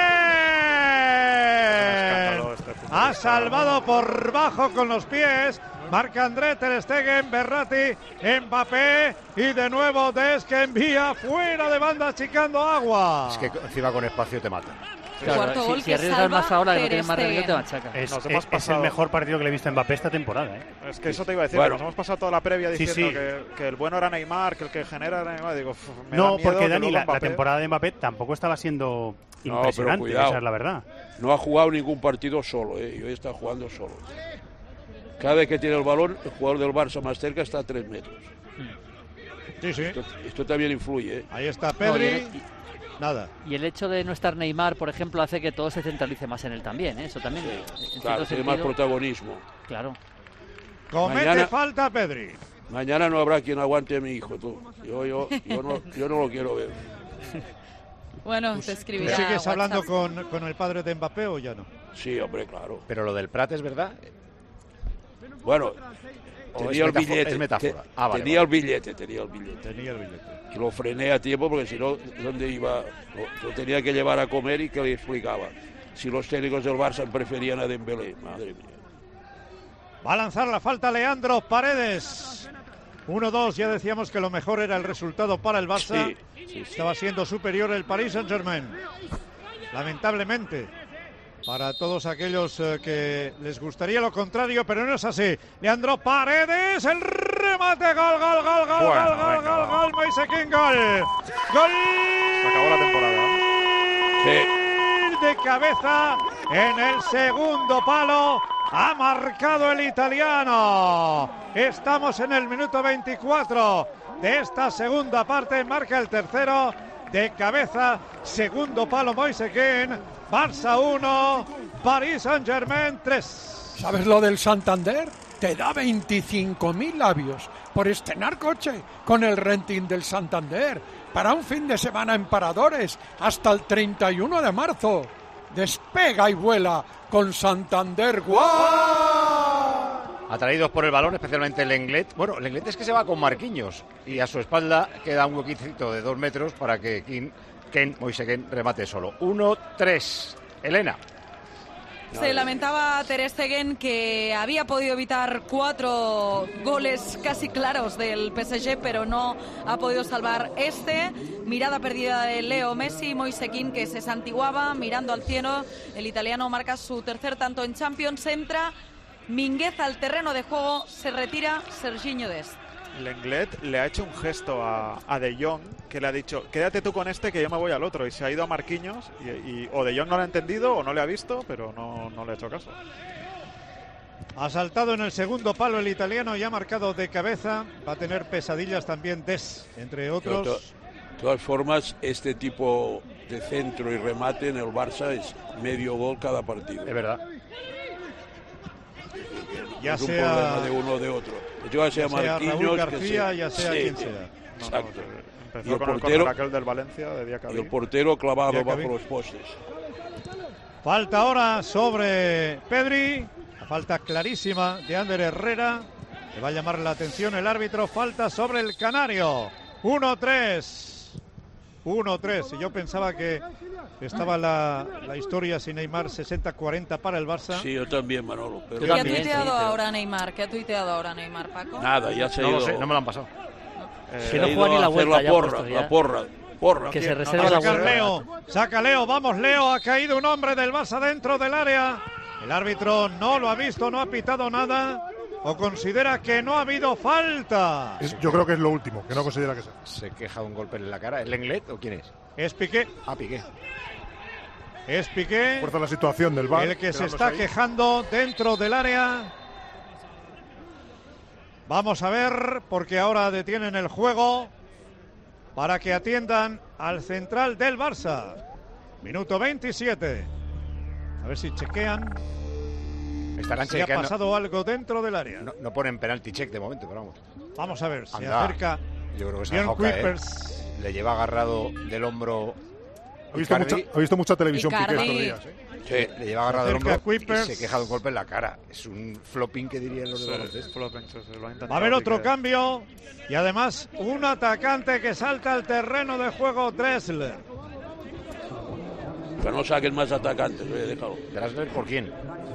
Este Ha salvado por bajo con los pies. Marca André Ter Stegen, Berratti, Mbappé y de nuevo Des que envía fuera de banda achicando agua. Es que encima con espacio te mata. Claro, Cuarto si, gol si que arriesgas salva más ahora que no Ter tienes más remedio, te Stegen. machaca. Es, Nos es- hemos es pasado. el mejor partido que le he visto a Mbappé esta temporada, ¿eh? Es que eso te iba a decir, Bueno. nos hemos pasado toda la previa Sí, diciendo sí. Que, que el bueno era Neymar, que el que genera era Neymar. Digo, uf, me da No, miedo porque que Dani, luego la, la Mbappé- temporada de Mbappé tampoco estaba siendo pero impresionante, cuidado. esa es la verdad. No ha jugado ningún partido solo, ¿eh? Y hoy está jugando solo. Cada vez que tiene el balón, el jugador del Barça más cerca está a tres metros. Sí, sí. Esto, esto también influye, ¿eh? Ahí está No, Pedri. y, el, y- Nada. y el hecho de no estar Neymar, por ejemplo, hace que todo se centralice más en él también, ¿eh? Eso también. en cierto Claro, tiene más sentido, protagonismo. Claro. Comete Mañana- falta Pedri. Mañana no habrá quien aguante a mi hijo, tú. Yo, yo, yo, no, yo no lo quiero ver. Bueno, te ¿Tú escribirá sigues WhatsApp. hablando con, con el padre de Mbappé o ya no? Sí, hombre, claro. Pero lo del Prat es verdad. Bueno, ¿O tenía es el metáfora? billete. Es metáfora. te- Ah, vale, tenía vale. el billete, tenía el billete. Tenía el billete. Que lo frené a tiempo porque si no, ¿dónde iba? Lo, lo tenía que llevar a comer y que le explicaba. Si los técnicos del Barça preferían a Dembélé, madre mía. Va a lanzar la falta Leandro Paredes. uno dos, ya decíamos que lo mejor era el resultado para el Barça. Sí, sí, sí. Estaba siendo superior el Paris Saint-Germain. Lamentablemente, para todos aquellos eh, que les gustaría lo contrario, pero no es así. Leandro Paredes, el remate, gol, gol, gol, gol, Bueno, gol, gol, venga, gol, va. gol, Moise Kean, gol. Gol. Se acabó la temporada. Sí. De cabeza en el segundo palo. Ha marcado el italiano. Estamos en el minuto veinticuatro de esta segunda parte. Marca el tercero de cabeza. Segundo palo Moise Kean. Barça uno, Paris Saint-Germain tres. ¿Sabes lo del Santander? Te da veinticinco mil labios por estrenar coche con el renting del Santander para un fin de semana en Paradores hasta el treinta y uno de marzo. Despega y vuela con Santander. ¡Guau! Atraídos por el balón, especialmente el Lenglet. Bueno, el Lenglet es que se va con Marquinhos y a su espalda queda un huequicito de dos metros para que Ken, Ken Moise Kean remate solo. uno tres. Elena. Se lamentaba Ter Stegen que había podido evitar cuatro goles casi claros del P S G, pero no ha podido salvar este. Mirada perdida de Leo Messi, Moise Kean que se santiguaba mirando al cielo. El italiano marca su tercer tanto en Champions, entra Mingueza al terreno de juego, se retira Serginho Dest. Lenglet le ha hecho un gesto a, a De Jong que le ha dicho, quédate tú con este que yo me voy al otro, y se ha ido a Marquinhos y, y o De Jong no lo ha entendido o no le ha visto, pero no, no le ha hecho caso. Ha saltado en el segundo palo el italiano y ha marcado de cabeza. Va a tener pesadillas también Des, entre De otros. todas formas, este tipo de centro y remate en el Barça es medio gol cada partido. Es verdad. Ya es un sea- problema de uno o de otro. Ya sea, ya sea Marquinhos, Raúl que García, ya sea sí, quien sea. No, no, Exacto. empezó Y el con el portero- córner aquel del Valencia de Diacabí. Y el portero clavado Ya bajo acabé. los postes. Falta ahora sobre Pedri. La falta clarísima de Ander Herrera. Le va a llamar la atención el árbitro. Falta sobre el Canario. uno tres. uno tres. Y yo pensaba que estaba la, la historia sin Neymar sesenta cuarenta para el Barça. Sí, yo también, Manolo. Pero Yo ¿Qué ha también, tuiteado sí, pero- ahora Neymar? ¿Qué ha tuiteado ahora Neymar, Paco? nada, ya se ha No ido. lo sé, no me lo han pasado. Eh, se Que ha no ido juega ni a la hacer vuelta la ya porra, puesto ya. la porra, porra. Que se No, reserva no, la saca vuelta. Leo, saca Leo, vamos Leo, ha caído un hombre del Barça dentro del área. El árbitro no lo ha visto, no ha pitado nada o considera que no ha habido falta. Es- yo creo que es lo último, que no considera que sea. Se queja de un golpe en la cara. ¿El Lenglet o quién es? Es Piqué, Ah, Piqué. es Piqué Fuerza la situación del V A R. el que se quedándose está ahí. quejando dentro del área. Vamos a ver, porque ahora detienen el juego para que atiendan al central del Barça. Minuto veintisiete. A ver si chequean Estarán si ha chequeando. pasado algo dentro del área. No, no ponen penalti check de momento, pero vamos. Vamos a ver, se Anda. acerca Yo creo que se Bien ha dejado caer. Kuipers. Le lleva agarrado del hombro. Ha visto, mucha, ha visto mucha televisión Piqué estos días. ¿eh? Sí, le lleva agarrado del Acerca hombro y Kuipers. se queja de un golpe en la cara. Es un flopping que dirían los de baloncesto. Va a haber otro cambio y además un atacante que salta al terreno de juego, Drexler. Que no saquen más atacantes, eh, déjalo. ¿Drexler por quién?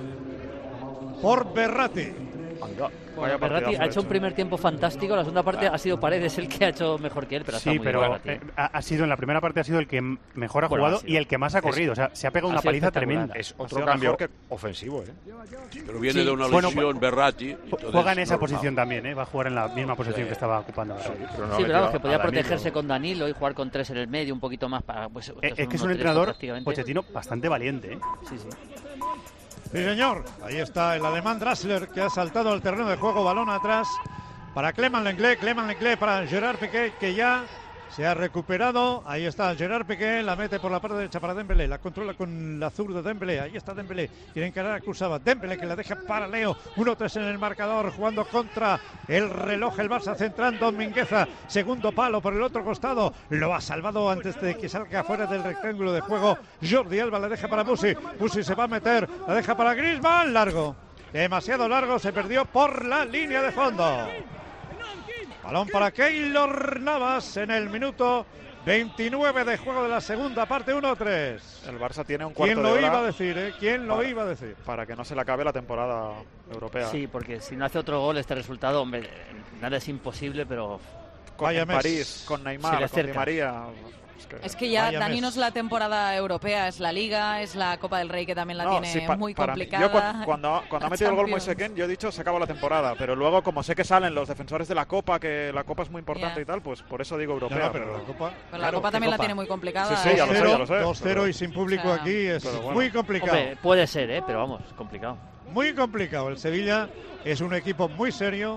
Por Berratti. Bueno, Berratti ha hecho un primer tiempo fantástico, la segunda parte ha sido Paredes el que ha hecho mejor que él, pero sí, está muy pero bien, eh, ha, ha sido en la primera parte ha sido el que mejor ha Bueno, jugado ha sido. y el que más ha corrido, Es- o sea, se ha pegado ha una sido paliza espectacular. tremenda. Es otro cambio que... ofensivo, ¿eh? Pero viene Sí, de una bueno, lesión Berratti. entonces, Juega en esa normal. posición también, ¿eh? Va a jugar en la misma posición Sí. que estaba ocupando ahora. Sí, pero no Sí, ha pero metido vamos, que podía a Danilo. protegerse con Danilo y jugar con tres en el medio, un poquito más para... Pues, Eh, estos es que es uno un tres entrenador, prácticamente. Pochettino, bastante valiente, ¿eh? Sí, sí. Sí, señor. Ahí está el alemán Drexler que ha saltado al terreno de juego, balón atrás para Clément Lenglet, Clément Lenglet para Gerard Piqué, que ya se ha recuperado. Ahí está Gerard Piqué, la mete por la parte derecha para Dembélé, la controla con la zurda de Dembélé. Ahí está Dembélé, quiere encarar a Kurzawa. Dembélé que la deja para Leo, uno tres en el marcador, jugando contra el reloj el Barça, centrando Mingueza, segundo palo por el otro costado, lo ha salvado antes de que salga fuera del rectángulo de juego. Jordi Alba la deja para Busi, Busi se va a meter, la deja para Griezmann, largo, demasiado largo, se perdió por la línea de fondo. Balón para Keylor Navas en el minuto veintinueve de juego de la segunda parte, uno tres. El Barça tiene un cuarto ¿Quién de lo hora iba a decir, eh? ¿Quién lo para- iba a decir? para que no se le acabe la temporada europea. Sí, porque si no hace otro gol este resultado, hombre, nada es imposible, pero... Con, Vaya en mes. París, con Se Neymar, le con Di acerca. María. Es que, Es que ya, Vaya Dani, mes. no es la temporada europea, es la Liga, es la Copa del Rey que también la No, tiene sí, pa- muy para mí- complicada. Yo cuando, cuando, cuando ha La metido el gol Champions. Moisés, yo he dicho se acaba la temporada, pero luego como sé que salen los defensores de la Copa, que la Copa es muy importante Ya. y tal, pues por eso digo No, europea. no, pero la Copa... Pero la Claro, Copa ¿qué también la Copa? tiene muy complicada. Sí, sí, ya lo sé, ya lo sé. dos cero pero- y sin público O sea, aquí es pero bueno. muy complicado. Hombre, puede ser, ¿eh? Pero vamos, es complicado. Muy complicado. El Sevilla es un equipo muy serio.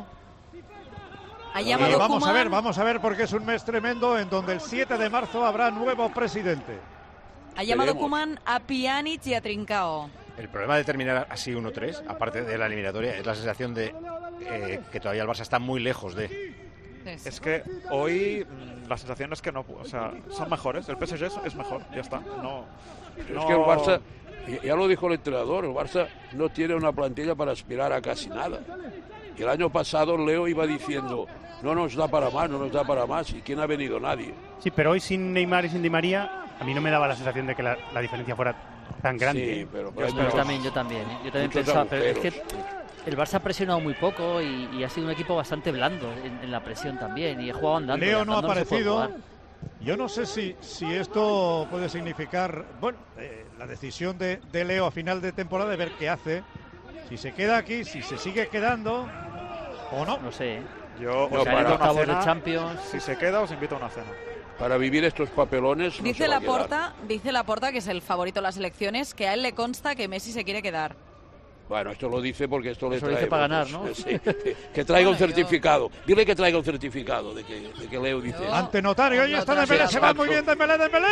Ha Y llamado vamos a Koeman. ver, vamos a ver porque es un mes tremendo en donde el siete de marzo habrá nuevo presidente. Ha llamado Veremos. Koeman a Pjanic y a Trincao. El problema de terminar así uno tres, aparte de la eliminatoria, es la sensación de eh, que todavía el Barça está muy lejos de... Es que hoy mm, la sensación es que no, o sea, son mejores. El P S G es, es mejor, ya está. No, Pero no- es que el Barça, ya- ya lo dijo el entrenador, el Barça no tiene una plantilla para aspirar a casi nada. Y el año pasado Leo iba diciendo, no nos da para más, no nos da para más. ¿Y quién ha venido? Nadie. Sí, pero hoy sin Neymar y sin Di María, a mí no me daba la sensación de que la, la diferencia fuera tan grande. Sí, pero, Yo hay espero- Yo muchos- también, yo también, ¿eh? Yo también muchos pensaba, pero es que agujeros. el Barça ha presionado muy poco y, y ha sido un equipo bastante blando en, en la presión también y he jugado andando. Leo y no ha andando se puede aparecido. jugar. Yo no sé si, si esto puede significar, bueno, eh, la decisión de, de Leo a final de temporada de ver qué hace. Si se queda aquí, si se sigue quedando o no. No sé, ¿eh? Yo No, os Se invito para- han ido a una octavos de cena. Champions. Si se queda, os invito a una cena. Para vivir estos papelones no Dice se va a la quedar. Porta, dice la Porta que es el favorito de las elecciones, que a él le consta que Messi se quiere quedar. Bueno, esto lo dice porque esto le Eso lo trae dice para votos. ganar, ¿no? Sí, que traiga un Bueno, yo- certificado. Dile que traiga un certificado de que, de que Leo dice Yo- eso. Ante notario, ahí Lo está Dembélé, se va Exacto. muy bien Dembélé, Dembélé,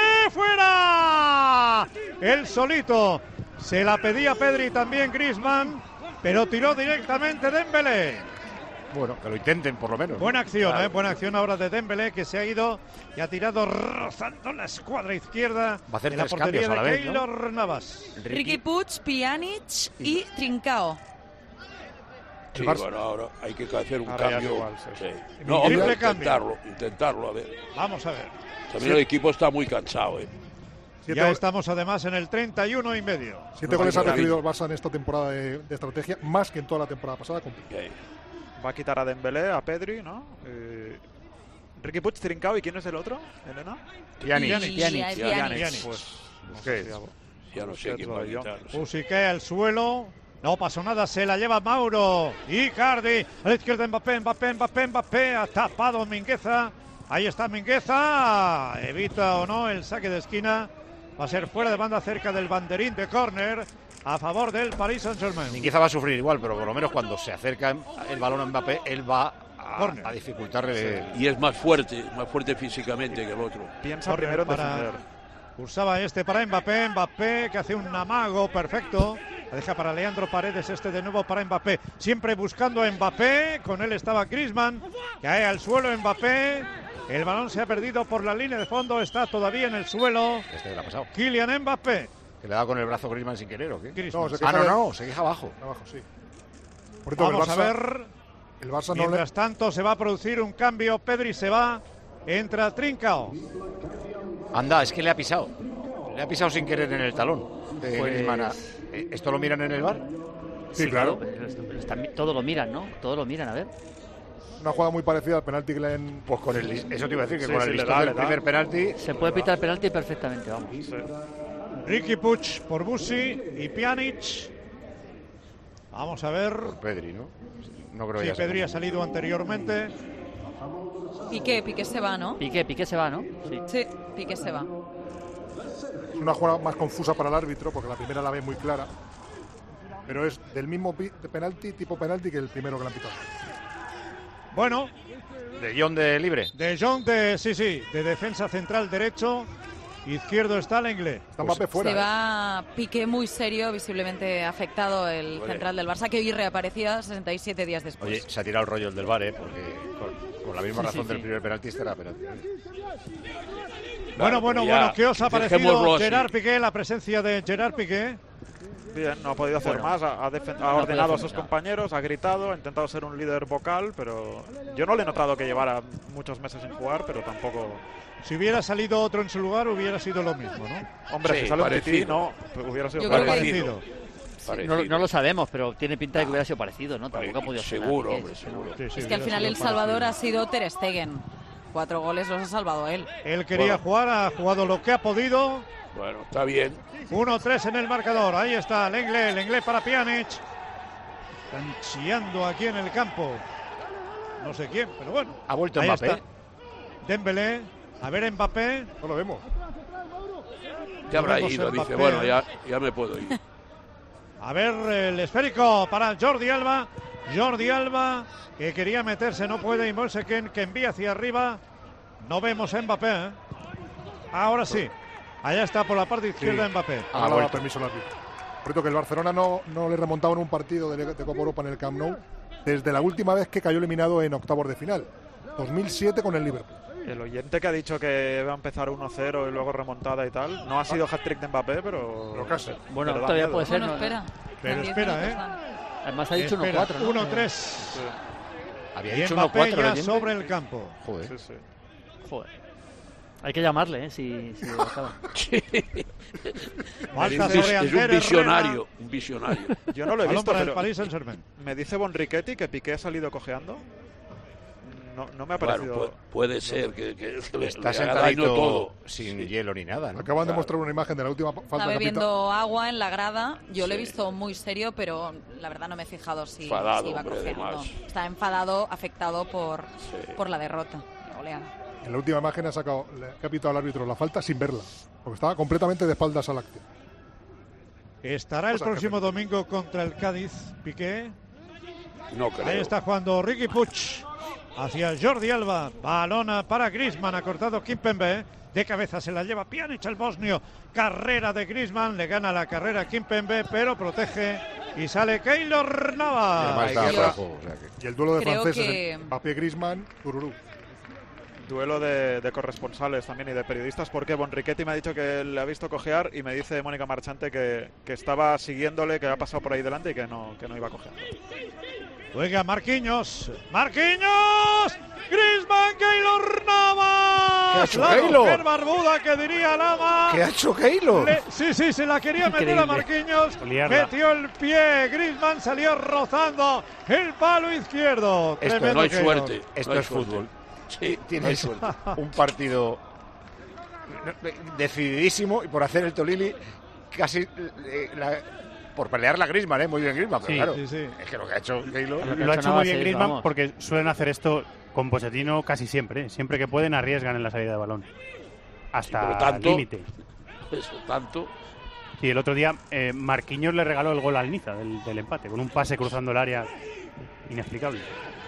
fuera. El solito, se la pedía Pedri también Griezmann, pero tiró directamente Dembélé. Bueno, que lo intenten por lo menos. Buena acción, Claro. eh, buena acción ahora de Dembélé que se ha ido y ha tirado rozando la escuadra izquierda Va a hacer de la tres portería cambios a de la vez, ¿no? Keylor Navas. Ricky Puig, Pjanic y Trincao. Sí, El Barça- bueno, ahora hay que hacer un Ahora ya cambio. es igual, sí, sí. Sí. No, Triple hombre, cambio. intentarlo, intentarlo, a ver. Vamos a ver. También el equipo está muy cansado, ¿eh? Siete, Ya estamos además en el treinta y uno y medio. siete goles ha Maravilla. recibido el Barça en esta temporada de, de estrategia, más que en toda la temporada pasada. con- Que- Va a quitar a Dembélé, a Pedri, ¿no? Eh, Ricky Puig, Trincao, ¿y quién es el otro, Elena? Pjanic. Y- Pjanic. y- Pjanic. Pjanic. Pues no Busquets. sé, ya- Ya no sé Busquets quién lo va a de Jong. quitar. no sé. Usique al suelo. No pasó nada, se la lleva Mauro. Icardi. A la izquierda Mbappé, Mbappé, Mbappé, Mbappé. Ha tapado Mingueza. Ahí está Mingueza. Evita o no el saque de esquina. Va a ser fuera de banda cerca del banderín de córner a favor del Paris Saint-Germain. Mingueza va a sufrir igual, pero por lo menos cuando se acerca el balón a Mbappé, él va a, Córner. a dificultarle. Y es más fuerte, más fuerte físicamente que el otro. Piensa Córner primero en para- defender. Usaba este para Mbappé. Mbappé que hace un amago perfecto. La deja para Leandro Paredes, este de nuevo para Mbappé. Siempre buscando a Mbappé. Con él estaba Griezmann. Cae al suelo Mbappé. El balón se ha perdido por la línea de fondo. Está todavía en el suelo. Este que le ha pasado. Kylian Mbappé. Que le ha dado con el brazo Griezmann sin querer, ¿o qué? Griezmann. No, se Ah, queja no, de- no, se queja abajo. Abajo, sí. Por cierto, Vamos el a Barça, ver. el Barça no le... Mientras tanto se va a producir un cambio. Pedri se va. Entra Trincao. Anda, es que le ha pisado. Le ha pisado sin querer en el talón de Pues- Griezmann. a- eh, ¿Esto lo miran en el bar? Sí, claro. pero esto- pero está- todo lo miran, ¿no? Todo lo miran, a ver. Una jugada muy parecida al penalti que le han... Pues con el lis- eso te iba a decir, que Sí, con sí, el le listón da, del le da. primer penalti. Se puede pitar penalti perfectamente, vamos. Sí. Riqui Puig por Busi y Pjanic. Vamos a ver. Por Pedri, ¿no? No creo Sí, ya sea. Pedri ha salido anteriormente. Piqué, Piqué se va, ¿no? Piqué, Piqué se va, ¿no? Sí. Sí, Piqué se va. Es una jugada más confusa para el árbitro, porque la primera la ve muy clara. Pero es del mismo pi- de penalti, tipo penalti, que el primero que le han pitado. Bueno, De John de libre. de Jong de, sí, sí, de defensa central derecho. Izquierdo está el inglés. Está Mbappé fuera. Se ¿eh? va Piqué muy serio, visiblemente afectado el Oye. central del Barça, que hoy reaparecía sesenta y siete días después. Oye, se ha tirado el rollo el del bar, ¿eh? Porque con, con la misma Sí, razón sí, del sí. primer penalti este era penalti. Bueno, bueno, pero ya, bueno, ¿qué os ha parecido dejémoslo así. Gerard Piqué, la presencia de Gerard Piqué? Bien, no ha podido hacer Bueno. más, ha, ha defen- ha No ha ordenado podido a sus hacer nada. compañeros, ha gritado, ha intentado ser un líder vocal, pero yo no le he notado que llevara muchos meses sin jugar, pero tampoco... Si hubiera salido otro en su lugar, hubiera sido lo mismo, ¿no? Hombre, Sí, si sale un tití, parecido. no, pues hubiera sido Yo creo que- Parecido. Parecido. No, no lo sabemos, pero tiene pinta de que hubiera sido parecido, ¿no? Tampoco ha podido ser nada, Seguro, Piqué, hombre, sí, no. seguro. Sí, sí, Es que al hubiera final sido el Salvador parecido. ha sido Ter Stegen. Cuatro goles los ha salvado él. Él quería Bueno. jugar, ha jugado lo que ha podido. Bueno, está bien. uno tres en el marcador. Ahí está el inglés, el inglés para Pjanic. Están chillando aquí en el campo. No sé quién, pero bueno. Ha vuelto Ahí Mbappé. está. Dembélé. A ver Mbappé. No lo vemos. Ya habrá Podemos ido, ser dice, Mbappé, bueno, ¿eh? ya, ya me puedo ir. A ver el esférico para Jordi Alba. Jordi Alba que quería meterse, no puede. Y Moiseken que envía hacia arriba. No vemos a Mbappé. ¿eh? Ahora sí. Allá está por la parte izquierda Sí. Mbappé. Ahora le ha dado permiso al árbitro. Por cierto, que el Barcelona no, no le remontaba en un partido de, de Copa Europa en el Camp Nou desde la última vez que cayó eliminado en octavos de final. dos mil siete con el Liverpool. El oyente que ha dicho que va a empezar uno cero y luego remontada y tal, no ha sido hat-trick de Mbappé, pero... Pero casi. Bueno, pero da todavía miedo. puede ser. Bueno, ¿no? espera. Pero Diez espera, minutos ¿eh? van. Además ha dicho uno Espera, cuatro, ¿no? uno tres. Sí, Había Y dicho Mbappé uno cuatro ya el oyente. sobre el campo. Joder. sí, sí. Joder. Hay que llamarle, ¿eh? Si, si lo acaba. Falta es, sobre es un Ander visionario, Herrera. un visionario. Yo no lo he Balón visto, para el pero Paris Saint-Germain. me dice Bonrichetti que Piqué ha salido cojeando. No, no me ha Claro, parecido... puede, puede ser que, que le, Está le haga daño sentadito todo. sin hielo ni nada, ¿no? Acaban de Claro. mostrar una imagen de la última falta Está que ha pitado. bebiendo agua en la grada. Yo lo he Sí. visto muy serio, pero la verdad no me he fijado si, Enfadado, si iba hombre, cojeando. además. Está enfadado, afectado por, Sí. por la derrota. La goleada. En la última imagen ha sacado, le ha pitado al árbitro la falta sin verla, porque estaba completamente de espaldas al acción. Estará el Cosa que próximo me- domingo contra el Cádiz, Piqué. No creo. Ahí está jugando Riqui Puig hacia Jordi Alba. Balona para Griezmann, ha cortado Kimpembe. De cabeza se la lleva Pjanic, el bosnio. Carrera de Griezmann, le gana la carrera a Kimpembe, pero protege y sale Keylor Y Navas. además está Yo- rojo, o sea que- Y el duelo de Creo franceses, que- Mbappé, Griezmann, Tururú. Duelo de, de corresponsales también y de periodistas, porque Bonrichetti me ha dicho que le ha visto cojear y me dice Mónica Marchante que, que estaba siguiéndole, que ha pasado por ahí delante y que no, que no iba cojeando. Juega Marquinhos. ¡Marquinhos! ¡Griezmann, Keylor Navas! ¿Qué ha hecho La Keylor? mujer barbuda que diría Lama. ¿Qué ha hecho Keylor? Le- sí, sí, se la quería meter a Increíble. Marquinhos. Liarla. Metió el pie. Griezmann salió rozando el palo izquierdo. Esto Tremendo No hay Keylor. suerte. Esto no hay es suerte. fútbol. Sí, no hay Tienes suerte. un partido decididísimo y por hacer el Tolili casi eh, la- por pelear la Griezmann, ¿eh? Muy bien Griezmann, pero Sí, claro, sí, sí. es que lo que ha hecho Keylor... Lo que Lo ha ha hecho hecho muy bien Navas es, Griezmann vamos. porque suelen hacer esto con Pochettino casi siempre. ¿eh? Siempre que pueden arriesgan en la salida de balón. Hasta pero el tanto- límite. Eso, tanto. Sí, el otro día eh, Marquinhos le regaló el gol al Niza del, del empate, con un pase cruzando el área inexplicable.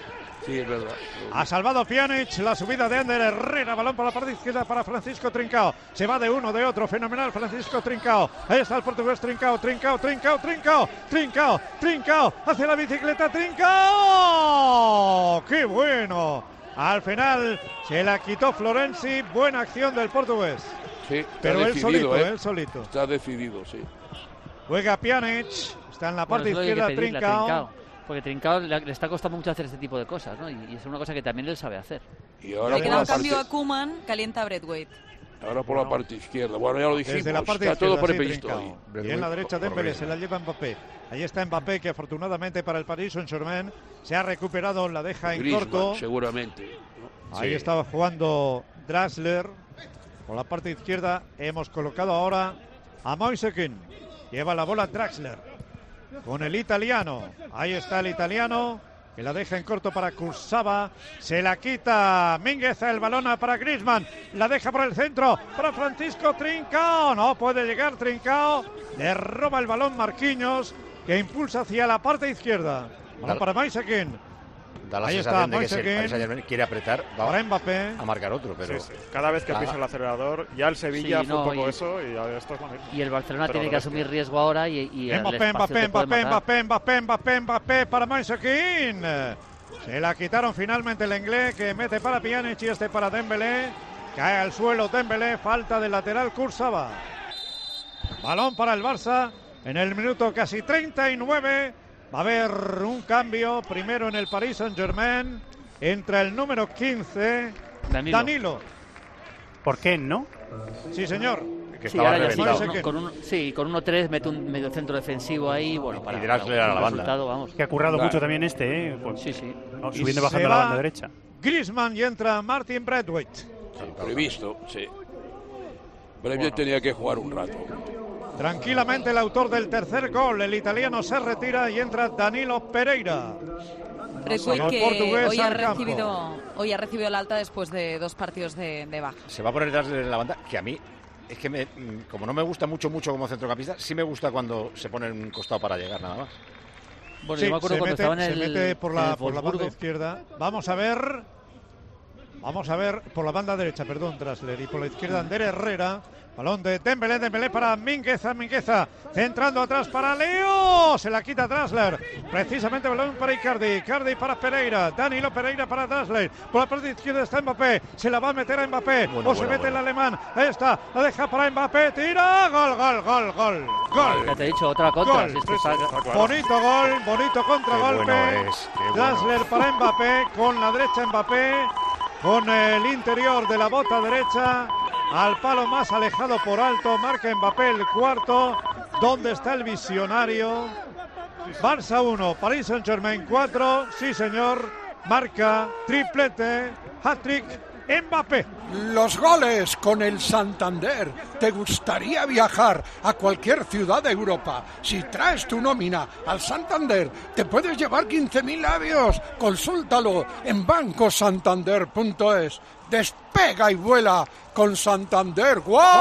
Sí, es verdad. Ha salvado Pjanic, la subida de Ander Herrera, balón para la parte izquierda para Francisco Trincao. Se va de uno, de otro, fenomenal Francisco Trincao. Ahí está el portugués Trincao, Trincao, Trincao, Trincao, Trincao, Trincao, hacia la bicicleta, Trincao. ¡Qué bueno! Al final se la quitó Florenzi, buena acción del portugués. Sí, está pero decidido, él solito, ¿eh? él solito. Está decidido, sí. Juega Pjanic, está en la parte Bueno, eso hay que izquierda pedirle a Trincao. Trincao. Porque Trincao le, le está costando mucho hacer este tipo de cosas, ¿no? Y, y es una cosa que también él sabe hacer. Y ahora Le por queda la un cambio parte, a Koeman, calienta a Braithwaite. ahora por la parte izquierda. Bueno, ya lo dijimos. Desde la parte Está izquierda, todo sí, previsto Trincao. ahí. Y en la derecha Dembélé, Correcto. se la lleva Mbappé. Ahí está Mbappé, que afortunadamente para el Paris Saint-Germain se ha recuperado, la deja en Griezmann, corto. seguramente. ¿no? Ahí Sí. estaba jugando Draxler. Por la parte izquierda hemos colocado ahora a Moisekin. Lleva la bola Draxler con el italiano. Ahí está el italiano, que la deja en corto para Kurzawa. Se la quita Mingueza, el balón para Griezmann. La deja por el centro para Francisco Trincao. No puede llegar Trincao. Le roba el balón Marquinhos, que impulsa hacia la parte izquierda. Balón para Moisekin. Da la Ahí sensación está, de que si el Moisekin. Paris Saint-Germain quiere apretar, va Para Mbappé. a marcar otro, pero Sí, sí. Cada vez que la- pisa el acelerador, ya el Sevilla Sí, fue no, un poco y- eso y ahora esto es lo mismo. Y el Barcelona Pero tiene de que bestia. asumir riesgo ahora y, y el Mbappé, espacio Mbappé, te puede Mbappé, matar. Mbappé, Mbappé, Mbappé, Mbappé para Moisekin. Se la quitaron finalmente el inglés, que mete para Pjanic y este para Dembélé. Cae al suelo Dembélé, falta del lateral Kurzawa. Balón para el Barça en el minuto casi treinta y nueve. Va a haber un cambio primero en el Paris Saint-Germain. Entra el número quince, Danilo. Danilo. ¿Por qué no? Sí, señor. que Sí, estaba ahora ya sí, reventado. Moisekin. con, un, sí, con uno tres mete un medio centro defensivo ahí, bueno, para, Y Draxler para a la un banda. resultado, vamos. Que ha currado Claro. mucho también este, ¿eh? Pues, Sí, sí. no, Y subiendo y se bajando la va banda derecha. Griezmann y entra Martin Braithwaite. Previsto, sí. Brevio tenía que jugar un rato. Tranquilamente el autor del tercer gol, el italiano, se retira y entra Danilo Pereira. Braithwaite, El que portugués hoy ha, al campo. recibido, hoy ha recibido la alta después de dos partidos de, de baja. Se va a poner Draxler en la banda, que a mí es que me, como no me gusta mucho mucho como centrocampista, sí me gusta cuando se pone en un costado para llegar nada más. Bueno, Sí, yo me acuerdo se cuando mete, estaba en se el, mete por en la, el por la banda Wolfsburgo. izquierda. Vamos a ver. Vamos a ver por la banda derecha, perdón, Draxler. Y por la izquierda, Ander Herrera. Balón de Dembélé, Dembélé para Mingueza, Mingueza. Centrando atrás para Leo. Se la quita Draxler. Precisamente balón para Icardi. Icardi para Pereira. Danilo Pereira para Draxler. Por la parte izquierda está Mbappé. Se la va a meter a Mbappé. Bueno, o se bueno, mete bueno. el alemán. Ahí está. La deja para Mbappé. Tira. Gol, gol, gol, gol. Gol. Ya te he dicho, otra contra. Gol. si es que Sí, sí, está- está claro. Bonito gol, bonito contragolpe. Qué bueno es, qué bueno. Draxler para Mbappé, con la derecha Mbappé, con el interior de la bota derecha, al palo más alejado por alto, marca Mbappé el cuarto. ¿Dónde está el visionario? Barça uno, Paris Saint-Germain cuatro, sí señor, marca triplete, hat-trick, Mbappé. Los goles con el Santander. ¿Te gustaría viajar a cualquier ciudad de Europa? Si traes tu nómina al Santander, te puedes llevar quince mil labios. Consúltalo en banco santander punto es. Despega y vuela con Santander.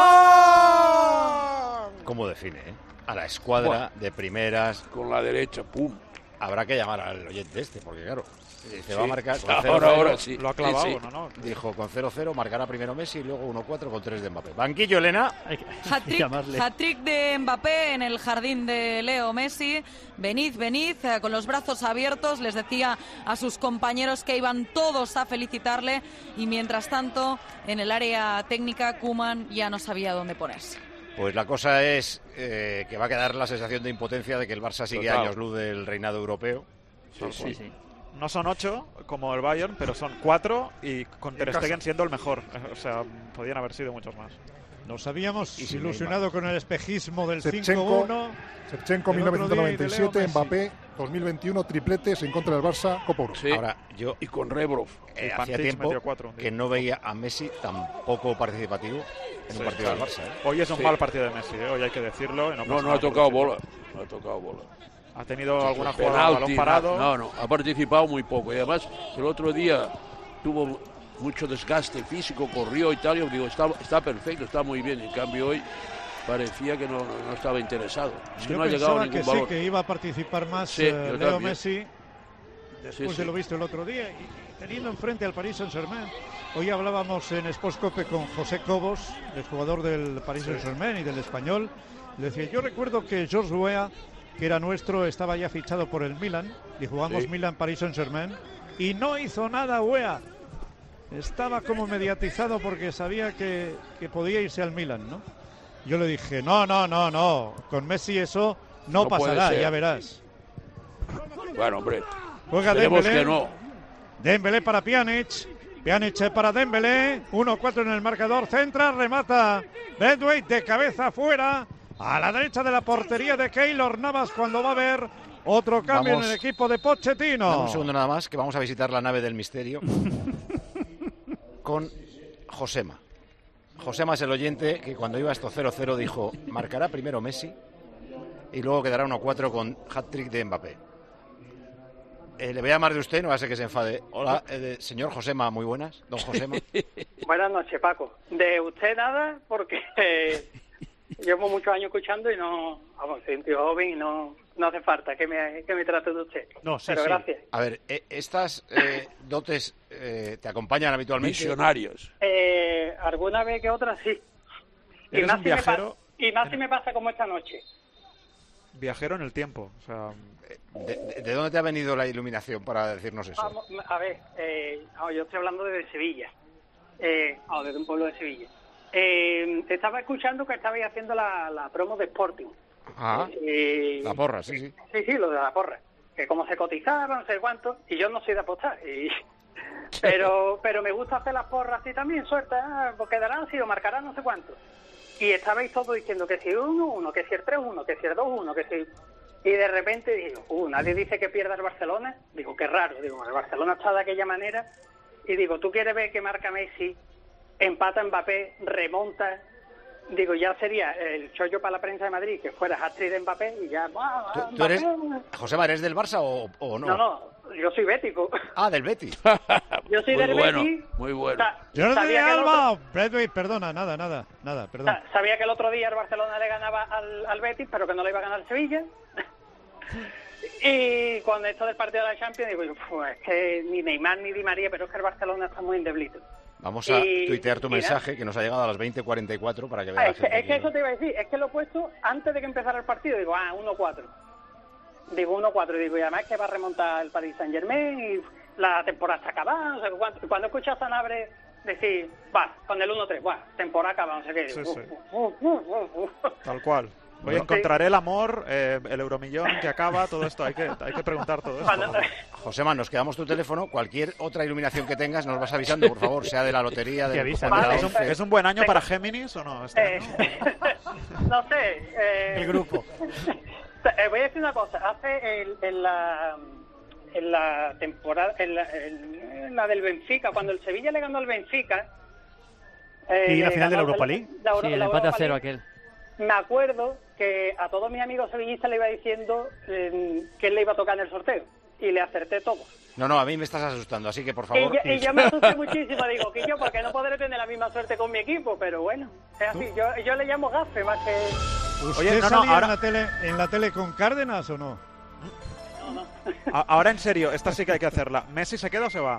¡Guau! ¿Cómo define, eh? A la escuadra Buah. de primeras. Con la derecha, pum. Habrá que llamar al oyente este, porque claro, se Sí, va a marcar con ahora, cero cero. ahora sí. Lo ha clavado, Sí, sí. ¿no? no. Dijo con cero cero, marcará primero Messi y luego uno cuatro con tres de Mbappé. Banquillo, Elena. Hay que, hay que Hat-trick, llamarle. hat-trick de Mbappé en el jardín de Leo Messi. Venid, venid, eh, con los brazos abiertos. Les decía a sus compañeros que iban todos a felicitarle. Y mientras tanto, en el área técnica, Koeman ya no sabía dónde ponerse. Pues la cosa es eh, que va a quedar la sensación de impotencia de que el Barça sigue Total. años luz del reinado europeo. Sí, sí. Sí, sí. No son ocho como el Bayern, pero son cuatro y con Ter En casa. Stegen siendo el mejor. O sea, podían haber sido muchos más. Nos habíamos Y sin ilusionado con el espejismo del cinco Shevchenko, uno. Shevchenko El otro mil novecientos día noventa y y de siete, Leo Mbappé dos mil veintiuno, tripletes en contra del Barça, Copa Europa. Sí. Ahora, yo Y con Rebrov. eh, Y hacía Pantich tiempo metió cuatro. que no veía a Messi tan poco participativo en Sí, un partido claro. del Barça. ¿eh? Hoy es un Sí. mal partido de Messi, ¿eh? Hoy hay que decirlo. y no, No, pasa no nada ha por tocado decirlo. bola. No ha tocado bola. Ha tenido alguna jugada de Penalti, balón parado. No, no, ha participado muy poco. Y además, el otro día tuvo mucho desgaste físico, corrió y tal. Yo digo, está, está perfecto, está muy bien. En cambio, hoy parecía que no, no estaba interesado. Es que Yo no ha llegado pensaba ningún que sí, valor. que iba a participar más Sí, eh, yo Leo también. Messi. después sí, de sí. lo visto el otro día, y teniendo enfrente al Paris Saint-Germain. Hoy hablábamos en Sportscope con José Cobos, el jugador del Paris Saint-Germain y del Español. Le decía, yo recuerdo que George Weah, que era nuestro, estaba ya fichado por el Milan, y jugamos Sí. Milan-Paris Saint-Germain, y no hizo nada Weah. Estaba como mediatizado porque sabía que, que podía irse al Milan, ¿no? Yo le dije, no, no, no, no, con Messi eso no, No puede pasará, ser. ya verás. Bueno, hombre, Juega esperemos Dembélé. que no. Dembélé para Pjanic. Pjanic para Dembélé. uno cuatro en el marcador. Centra, remata. Braithwaite de cabeza afuera. A la derecha de la portería de Keylor Navas cuando va a haber otro cambio Vamos. en el equipo de Pochettino. Dame un segundo nada más, que vamos a visitar la nave del misterio con Josema. Josema es el oyente que cuando iba a esto cero cero dijo, marcará primero Messi y luego quedará uno cuatro con hat-trick de Mbappé. Eh, le voy a llamar de usted, no va a ser que se enfade. Hola, eh, señor Josema, muy buenas. Don Josema. Buenas noches, Paco. De usted nada, porque eh, llevo muchos años escuchando y no, vamos, soy un tío joven y no, no hace falta que me, que me trate de usted. No, sí, Pero sí. gracias. A ver, eh, ¿estas eh, dotes eh, te acompañan habitualmente? Visionarios. Eh, alguna vez que otra sí. Y Eres más, un si me pasa, viajero. y más si me pasa como esta noche. Viajero en el tiempo. O sea, ¿De, de, de dónde te ha venido la iluminación para decirnos eso? Vamos, a ver, eh, no, yo estoy hablando desde Sevilla, eh, no, desde un pueblo de Sevilla. Eh, estaba escuchando que estabais haciendo la, la promo de Sporting. Ah, Eh, la porra, sí, sí. Sí, sí, lo de la porra. Que cómo se cotizaba, no sé cuánto, y yo no soy de apostar. Y... Pero pero me gusta hacer las porras así también, sueltas, ah, porque darán si lo marcarán no sé cuánto. Y estabais todos diciendo que si uno uno, que si el tres uno, que si el dos uno, que si... Y de repente digo, uh, nadie dice que pierda el Barcelona. Digo, qué raro. Digo, el Barcelona está de aquella manera. Y digo, ¿tú quieres ver que marca Messi, empata Mbappé, remonta? Digo, ya sería el chollo para la prensa de Madrid que fuera hat-trick de Mbappé y ya... ¡ah, ¿Tú, Mbappé! tú eres, Josema, ¿eres del Barça o, o no? No, no, yo soy bético. Ah, del Betis. Yo soy Muy del bueno, Betis. muy bueno. Sa- Jordi sabía que el Alba. otro- Braithwaite, perdona, nada, nada, nada, perdón. sa- Sabía que el otro día el Barcelona le ganaba al, al Betis, pero que no le iba a ganar el Sevilla. Y cuando esto del partido de la Champions, digo, pues es que ni Neymar ni Di María, pero es que el Barcelona está muy endeblito. Vamos a Y- tuitear tu y nada. mensaje que nos ha llegado a las veinte cuarenta y cuatro para que vea Ah, la es, que, gente es que que- eso te iba a decir, es que lo he puesto antes de que empezara el partido. Digo, ah, uno cuatro. Digo, uno cuatro. Digo, y además que va a remontar el Paris Saint Germain y la temporada está acabada. No sé cuánto. Y cuando escuché a Sanabria decir, va, con el uno tres, va, temporada acabada, no sé qué. Digo, Sí, sí. uh, uh, uh, uh, uh. tal cual. Hoy Bueno. encontraré el amor, eh, el euromillón que acaba, todo esto. Hay que, hay que preguntar todo esto. Cuando- Josema, nos quedamos tu teléfono. Cualquier otra iluminación que tengas, nos vas avisando, por favor, sea de la lotería, Te de avisan. ¿Es un, es un buen año para Géminis o no? Este Eh, año? no sé. Eh, El grupo. eh, voy a decir una cosa. Hace el- en la en la temporada, en la, en- en la del Benfica, cuando el Sevilla le ganó al Benfica. eh, Y la le final de la ganó Europa el- League. la Euro- Sí, el la empate a Europa cero League. aquel. Me acuerdo que a todos mis amigos sevillistas le iba diciendo eh, que él le iba a tocar en el sorteo. Y le acerté todo. No, no, a mí me estás asustando, así que por Y favor. yo, y yo me asusté muchísimo. Digo, que yo, porque no podré tener la misma suerte con mi equipo. Pero bueno, es así. Yo, yo le llamo gafe más que... ¿Usted Oye, no, no, salía ahora- en, la tele, en la tele con Cárdenas o no? A- Ahora en serio, esta sí que hay que hacerla. ¿Messi se queda o se va?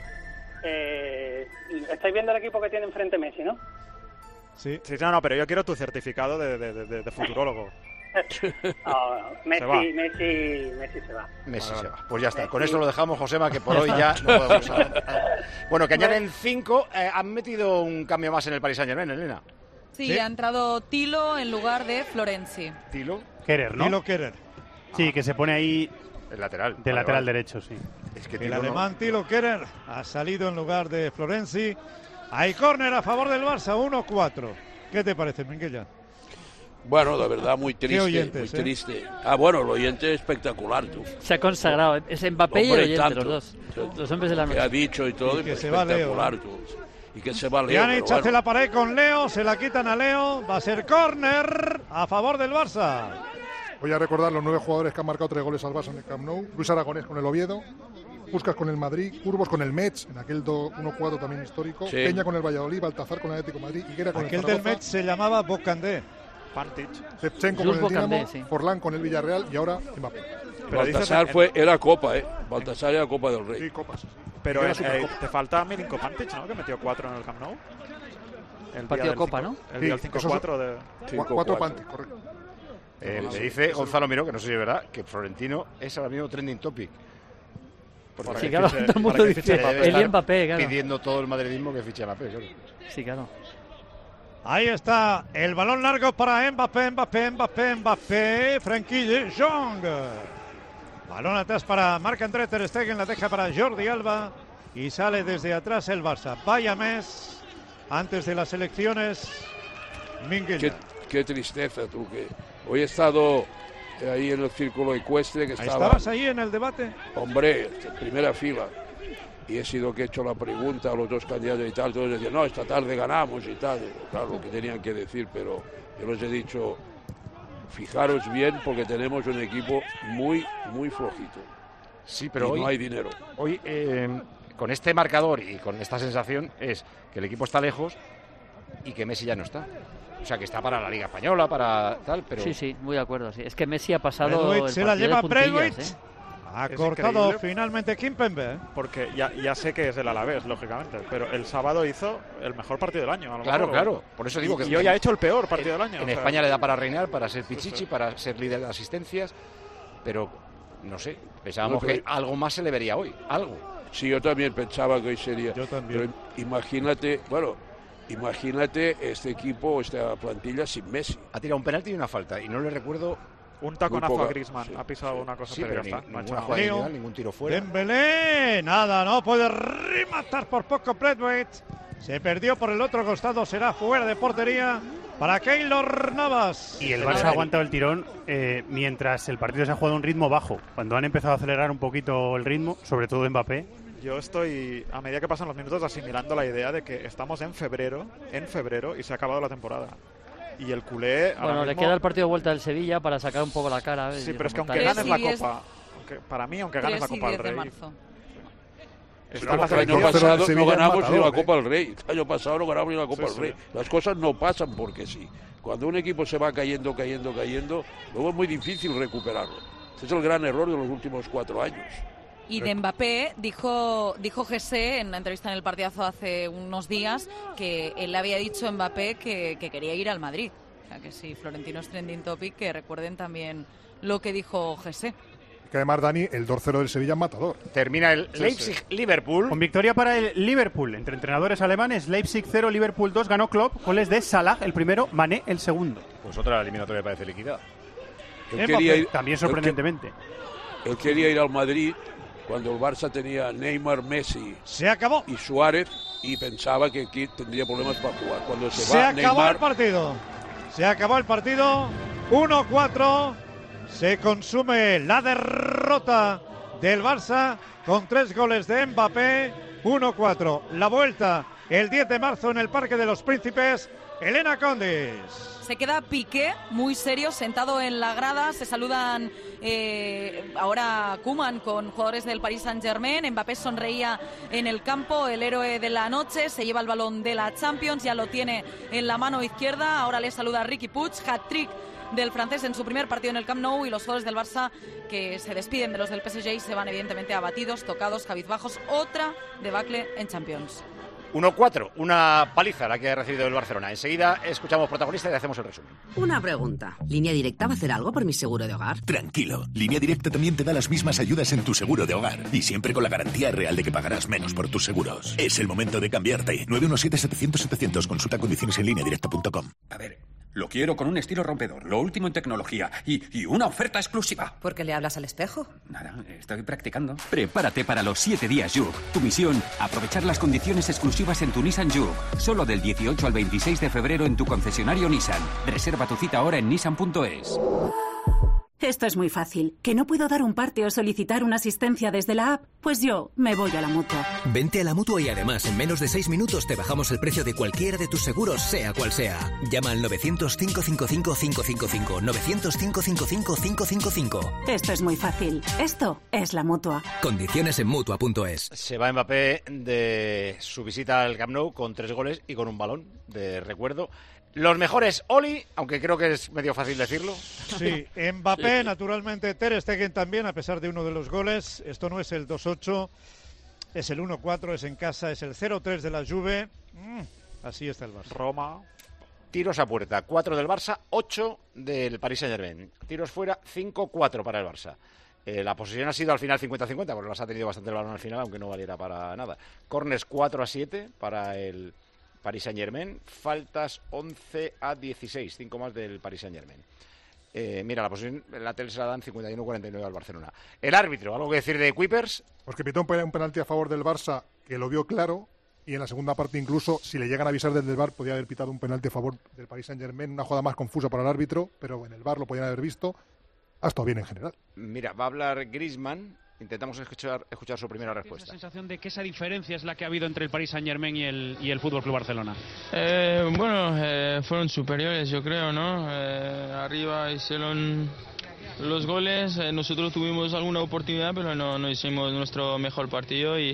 Eh, estáis viendo el equipo que tiene enfrente Messi, ¿no? Sí. Sí, no, no, pero yo quiero tu certificado de, de, de- de futurólogo. No, Messi, Se va. Messi, Messi se va. Messi Vale, se vale. va. Pues ya está, con Messi. eso lo dejamos, Josema, que por hoy ya no podemos avanzar. Bueno, que añaden cinco. Eh, han metido un cambio más en el Paris Saint-Germain, Elena. Sí, Sí. ha entrado Tilo en lugar de Florenzi. Tilo, Kerer, ¿no? Tilo Kerer. Sí, que se pone ahí el lateral. de Vale, lateral vale. derecho, sí. Es que El Tilo no- alemán Tilo Kerer ha salido en lugar de Florenzi. Hay córner a favor del Barça, uno cuatro. ¿Qué te parece, Minguella? Bueno, de verdad, muy triste, oyentes, muy eh? triste. Ah, bueno, el oyente es espectacular, tú. Se ha consagrado. Es Mbappé y el Hombre, oyente, tanto. los dos. Los hombres de la Que ha noche. dicho y todo, Y que y se va Leo, espectacular, ¿eh? tú. Y que se va Leo. Pjanic pero hace bueno. la pared con Leo, se la quitan a Leo. Va a ser córner a favor del Barça. Voy a recordar los nueve jugadores que han marcado tres goles al Barça en el Camp Nou. Luis Aragonés con el Oviedo, Puskás con el Madrid, Curvos con el Metz, en aquel uno cuatro también histórico, Sí. Peña con el Valladolid, Baltazar con el Atlético de Madrid, Higuera con Aquel el del Zaragoza. Metz se llamaba Bocandé. Pantic. Shevchenko con el Dinamo, sí. Forlán con el Villarreal y ahora Mbappé. Pero Baltasar dices, fue, era Copa, ¿eh? Baltasar era Copa del Rey. Sí, Copas. Pero eh, eh, te falta Milinko Pantic, ¿no? Que metió cuatro en el Camp Nou. El partido Copa, cinco, ¿no? El sí, día del cinco cuatro de... cuatro Pantic, correcto. Eh, me dice Gonzalo Miró, que no sé si es verdad, que Florentino es ahora mismo trending topic. Porque sí, claro, todo el mundo dice el Mbappé, claro. Pidiendo todo el madridismo que fiche Mbappé, claro. Sí, claro. Ahí está el balón largo para Mbappé, Mbappé, Mbappé, Mbappé, Frenkie de Jong. Balón atrás para Marc-André ter Stegen, la deja para Jordi Alba y sale desde atrás el Barça. Vaya mes antes de las elecciones. Minguella. Qué, qué tristeza, tú, que hoy he estado ahí en el círculo ecuestre que estaba... ¿Estabas ahí en el debate? Hombre, en primera fila. Y he sido que he hecho la pregunta a los dos candidatos y tal. Todos decían, no, esta tarde ganamos y tal. Claro, lo que tenían que decir, pero yo les he dicho, fijaros bien porque tenemos un equipo muy, muy flojito. Sí, pero y hoy, no hay dinero. Hoy, eh, con este marcador y con esta sensación, es que el equipo está lejos y que Messi ya no está. O sea, que está para la Liga Española, para tal, pero... Sí, sí, muy de acuerdo. Sí. Es que Messi ha pasado el se la lleva Braithwaite, ¿eh? Ha es cortado finalmente Kimpembe. ¿eh? Porque ya, ya sé que es el Alavés, lógicamente, pero el sábado hizo el mejor partido del año. A lo claro, mejor, claro. Por eso digo y, que... Y hoy ha hecho el peor partido en, del año. En España sea, le da para reinar, para ser pichichi, sí, sí. para ser líder de asistencias, pero no sé, pensábamos no, que algo más se le vería hoy, algo. Sí, yo también pensaba que hoy sería. Yo también. Pero imagínate, bueno... Imagínate este equipo, esta plantilla sin Messi. Ha tirado un penalti y una falta, y no le recuerdo... Un taconazo a Griezmann, sí, ha pisado sí, una cosa, sí, pero, pero ya ni, está. Ninguna jugada individual, ningún tiro fuera. Dembélé, nada, no puede rematar por poco Braithwaite. Se perdió por el otro costado, será fuera de portería para Keylor Navas. Y el Barça ha aguantado el tirón eh, mientras el partido se ha jugado a un ritmo bajo. Cuando han empezado a acelerar un poquito el ritmo, sobre todo Mbappé. Yo estoy, a medida que pasan los minutos, asimilando la idea de que estamos en febrero, en febrero, y se ha acabado la temporada. Y el culé... Bueno, mismo, le queda el partido de vuelta del Sevilla para sacar un poco la cara. Sí, pero es que aunque ganes la Copa, aunque, para mí, aunque ganes la Copa del Rey... El año pasado no ganamos ni la Copa del Rey. El año pasado no ganamos ni la Copa del Rey. Las cosas no pasan porque sí. Cuando un equipo se va cayendo, cayendo, cayendo, luego es muy difícil recuperarlo. Ese es el gran error de los últimos cuatro años. Y de Mbappé dijo dijo José en una entrevista en el partidazo hace unos días que él le había dicho a Mbappé que, que quería ir al Madrid. O sea que si Florentino es trending topic, que recuerden también lo que dijo José. Que además, Dani, el dos cero del Sevilla es matador. Termina el sí, Leipzig-Liverpool. Sí. Con victoria para el Liverpool. Entre entrenadores alemanes, Leipzig cero, Liverpool dos. Ganó Klopp. Goles de Salah, el primero, Mané, el segundo. Pues otra eliminatoria parece liquidada. Él quería ir, también sorprendentemente. Él, que, él quería ir al Madrid cuando el Barça tenía Neymar, Messi se acabó. y Suárez y pensaba que aquí tendría problemas para jugar. Cuando se, se va acabó Neymar, el partido. Se acabó el partido. uno cuatro. Se consume la derrota del Barça con tres goles de Mbappé. uno cuatro. La vuelta el diez de marzo en el Parque de los Príncipes. Elena Condis. Se queda Piqué, muy serio, sentado en la grada. Se saludan eh, ahora Koeman con jugadores del Paris Saint-Germain. Mbappé sonreía en el campo, el héroe de la noche. Se lleva el balón de la Champions, ya lo tiene en la mano izquierda. Ahora le saluda Riqui Puig, hat-trick del francés en su primer partido en el Camp Nou. Y los jugadores del Barça que se despiden de los del P S G y se van evidentemente abatidos, tocados, cabizbajos. Otra debacle en Champions. uno cuatro, una paliza la que ha recibido el Barcelona. Enseguida escuchamos protagonista y hacemos el resumen. Una pregunta. ¿Línea Directa va a hacer algo por mi seguro de hogar? Tranquilo. Línea Directa también te da las mismas ayudas en tu seguro de hogar. Y siempre con la garantía real de que pagarás menos por tus seguros. Es el momento de cambiarte. nueve uno siete, setecientos, setecientos. Consulta condiciones en línea directa punto com. A ver, lo quiero con un estilo rompedor, lo último en tecnología y, y una oferta exclusiva. ¿Por qué le hablas al espejo? Nada, estoy practicando. Prepárate para los siete días Juke. Tu misión, aprovechar las condiciones exclusivas en tu Nissan Juke. Solo del dieciocho al veintiséis de febrero en tu concesionario Nissan. Reserva tu cita ahora en nissan punto es. Esto es muy fácil. ¿Que no puedo dar un parte o solicitar una asistencia desde la app? Pues yo me voy a la Mutua. Vente a la Mutua y además en menos de seis minutos te bajamos el precio de cualquiera de tus seguros, sea cual sea. Llama al novecientos, cinco cinco cinco, cinco cinco cinco. novecientos, cinco cinco cinco, cinco cinco cinco. Esto es muy fácil. Esto es la Mutua. Condiciones en Mutua punto es. Se va Mbappé de su visita al Camp Nou con tres goles y con un balón de recuerdo. Los mejores, Oli, aunque creo que es medio fácil decirlo. Sí, Mbappé, naturalmente, Ter Stegen también, a pesar de uno de los goles. Esto no es el dos ocho, es el uno cuatro, es en casa, es el cero tres de la Juve. Mm, así está el Barça. Roma. Tiros a puerta, cuatro del Barça, ocho del Paris Saint-Germain. Tiros fuera, cinco cuatro para el Barça. Eh, la posesión ha sido al final cincuenta cincuenta, porque el Barça ha tenido bastante el balón al final, aunque no valiera para nada. Corners cuatro a siete para el Paris Saint-Germain, faltas once a dieciséis, cinco más del Paris Saint-Germain. Eh, mira, la posición en la tele se la dan cincuenta y uno a cuarenta y nueve al Barcelona. El árbitro, ¿algo que decir de Kuipers? Pues que pitó un penalti a favor del Barça, que lo vio claro, y en la segunda parte incluso, si le llegan a avisar desde el V A R, podía haber pitado un penalti a favor del Paris Saint-Germain, una jugada más confusa para el árbitro, pero en el V A R lo podían haber visto. Ha estado bien en general. Mira, va a hablar Griezmann. Intentamos escuchar, escuchar su primera respuesta. ¿La sensación de que esa diferencia es la que ha habido entre el Paris Saint-Germain y el, y el Fútbol Club Barcelona? Eh, bueno, eh, fueron superiores, yo creo, ¿no? Eh, arriba hicieron los goles, eh, nosotros tuvimos alguna oportunidad, pero no, no hicimos nuestro mejor partido y,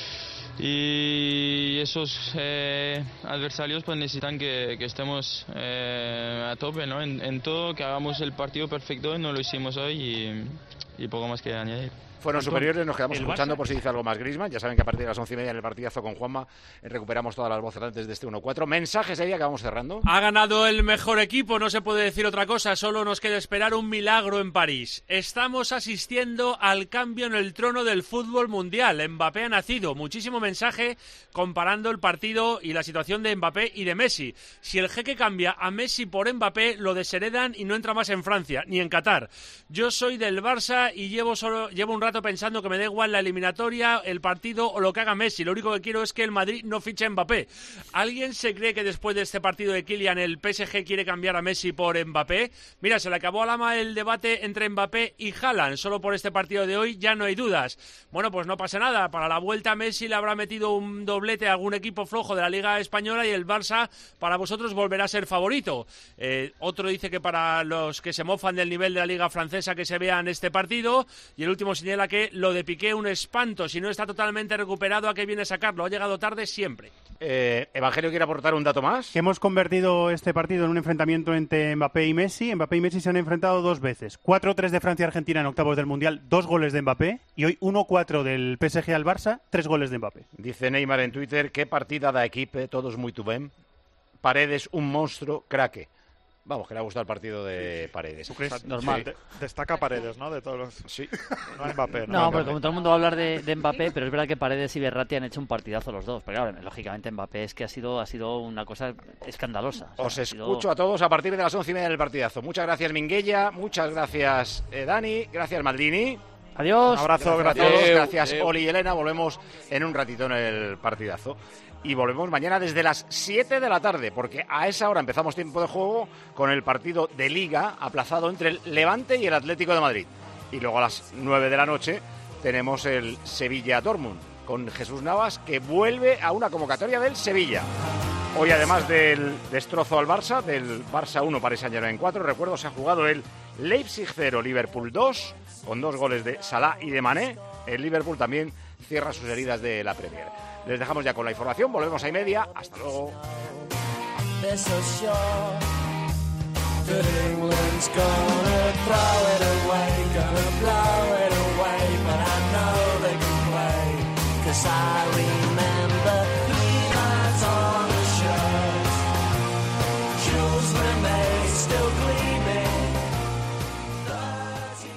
y esos eh, adversarios pues necesitan que, que estemos eh, a tope, ¿no? En, en todo, que hagamos el partido perfecto, no lo hicimos hoy y, y poco más que añadir. Fueron superiores, nos quedamos escuchando Barça, por si dice algo más Griezmann. Ya saben que a partir de las once y media en el partidazo con Juanma eh, recuperamos todas las voces antes de este uno cuatro. Mensajes ahí que vamos cerrando. Ha ganado el mejor equipo, no se puede decir otra cosa, solo nos queda esperar un milagro en París. Estamos asistiendo al cambio en el trono del fútbol mundial. Mbappé ha nacido. Muchísimo mensaje comparando el partido y la situación de Mbappé y de Messi. Si el jeque cambia a Messi por Mbappé, lo desheredan y no entra más en Francia, ni en Qatar. Yo soy del Barça y llevo, solo, llevo un rato pensando que me da igual la eliminatoria, el partido o lo que haga Messi. Lo único que quiero es que el Madrid no fiche a Mbappé. ¿Alguien se cree que después de este partido de Kylian el P S G quiere cambiar a Messi por Mbappé? Mira, se le acabó a Lama el debate entre Mbappé y Haaland. Solo por este partido de hoy ya no hay dudas. Bueno, pues no pasa nada. Para la vuelta Messi le habrá metido un doblete a algún equipo flojo de la Liga Española y el Barça para vosotros volverá a ser favorito. Eh, otro dice que para los que se mofan del nivel de la Liga Francesa que se vean este partido, y el último señala que lo de Piqué un espanto, si no está totalmente recuperado, ¿a qué viene sacarlo? Ha llegado tarde siempre. Eh, Evangelio quiere aportar un dato más. Que hemos convertido este partido en un enfrentamiento entre Mbappé y Messi. Mbappé y Messi se han enfrentado dos veces. cuatro tres de Francia-Argentina en octavos del Mundial, dos goles de Mbappé. Y hoy uno cuatro del P S G al Barça, tres goles de Mbappé. Dice Neymar en Twitter, qué partida da equipe, todos muy tubem. Paredes, un monstruo, craque. Vamos, que le ha gustado el partido de Paredes. Normal. Sí. De, destaca Paredes, ¿no? De todos los... Sí. No Mbappé, ¿no? No, pero como todo el mundo va a hablar de, de Mbappé, pero es verdad que Paredes y Berratti han hecho un partidazo los dos. Pero claro, lógicamente Mbappé es que ha sido, ha sido una cosa escandalosa. O sea, Os sido... escucho a todos a partir de las once y media del partidazo. Muchas gracias, Minguella. Muchas gracias, eh, Dani. Gracias, Maldini. Adiós. Un abrazo, gracias. gracias. Adeu, Gracias, adeu. Oli y Elena. Volvemos en un ratito en el partidazo. Y volvemos mañana desde las siete de la tarde, porque a esa hora empezamos tiempo de juego con el partido de Liga aplazado entre el Levante y el Atlético de Madrid. Y luego a las nueve de la noche tenemos el Sevilla-Dortmund, con Jesús Navas, que vuelve a una convocatoria del Sevilla. Hoy, además del destrozo al Barça, del Barça uno, Paris Saint-Germain cuatro, recuerdo, se ha jugado el Leipzig cero, Liverpool dos, con dos goles de Salah y de Mané. El Liverpool también cierra sus heridas de la Premier. Les dejamos ya con la información, volvemos a y media. Hasta luego.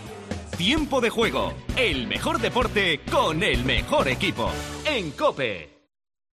Tiempo de juego, el mejor deporte con el mejor equipo. En COPE.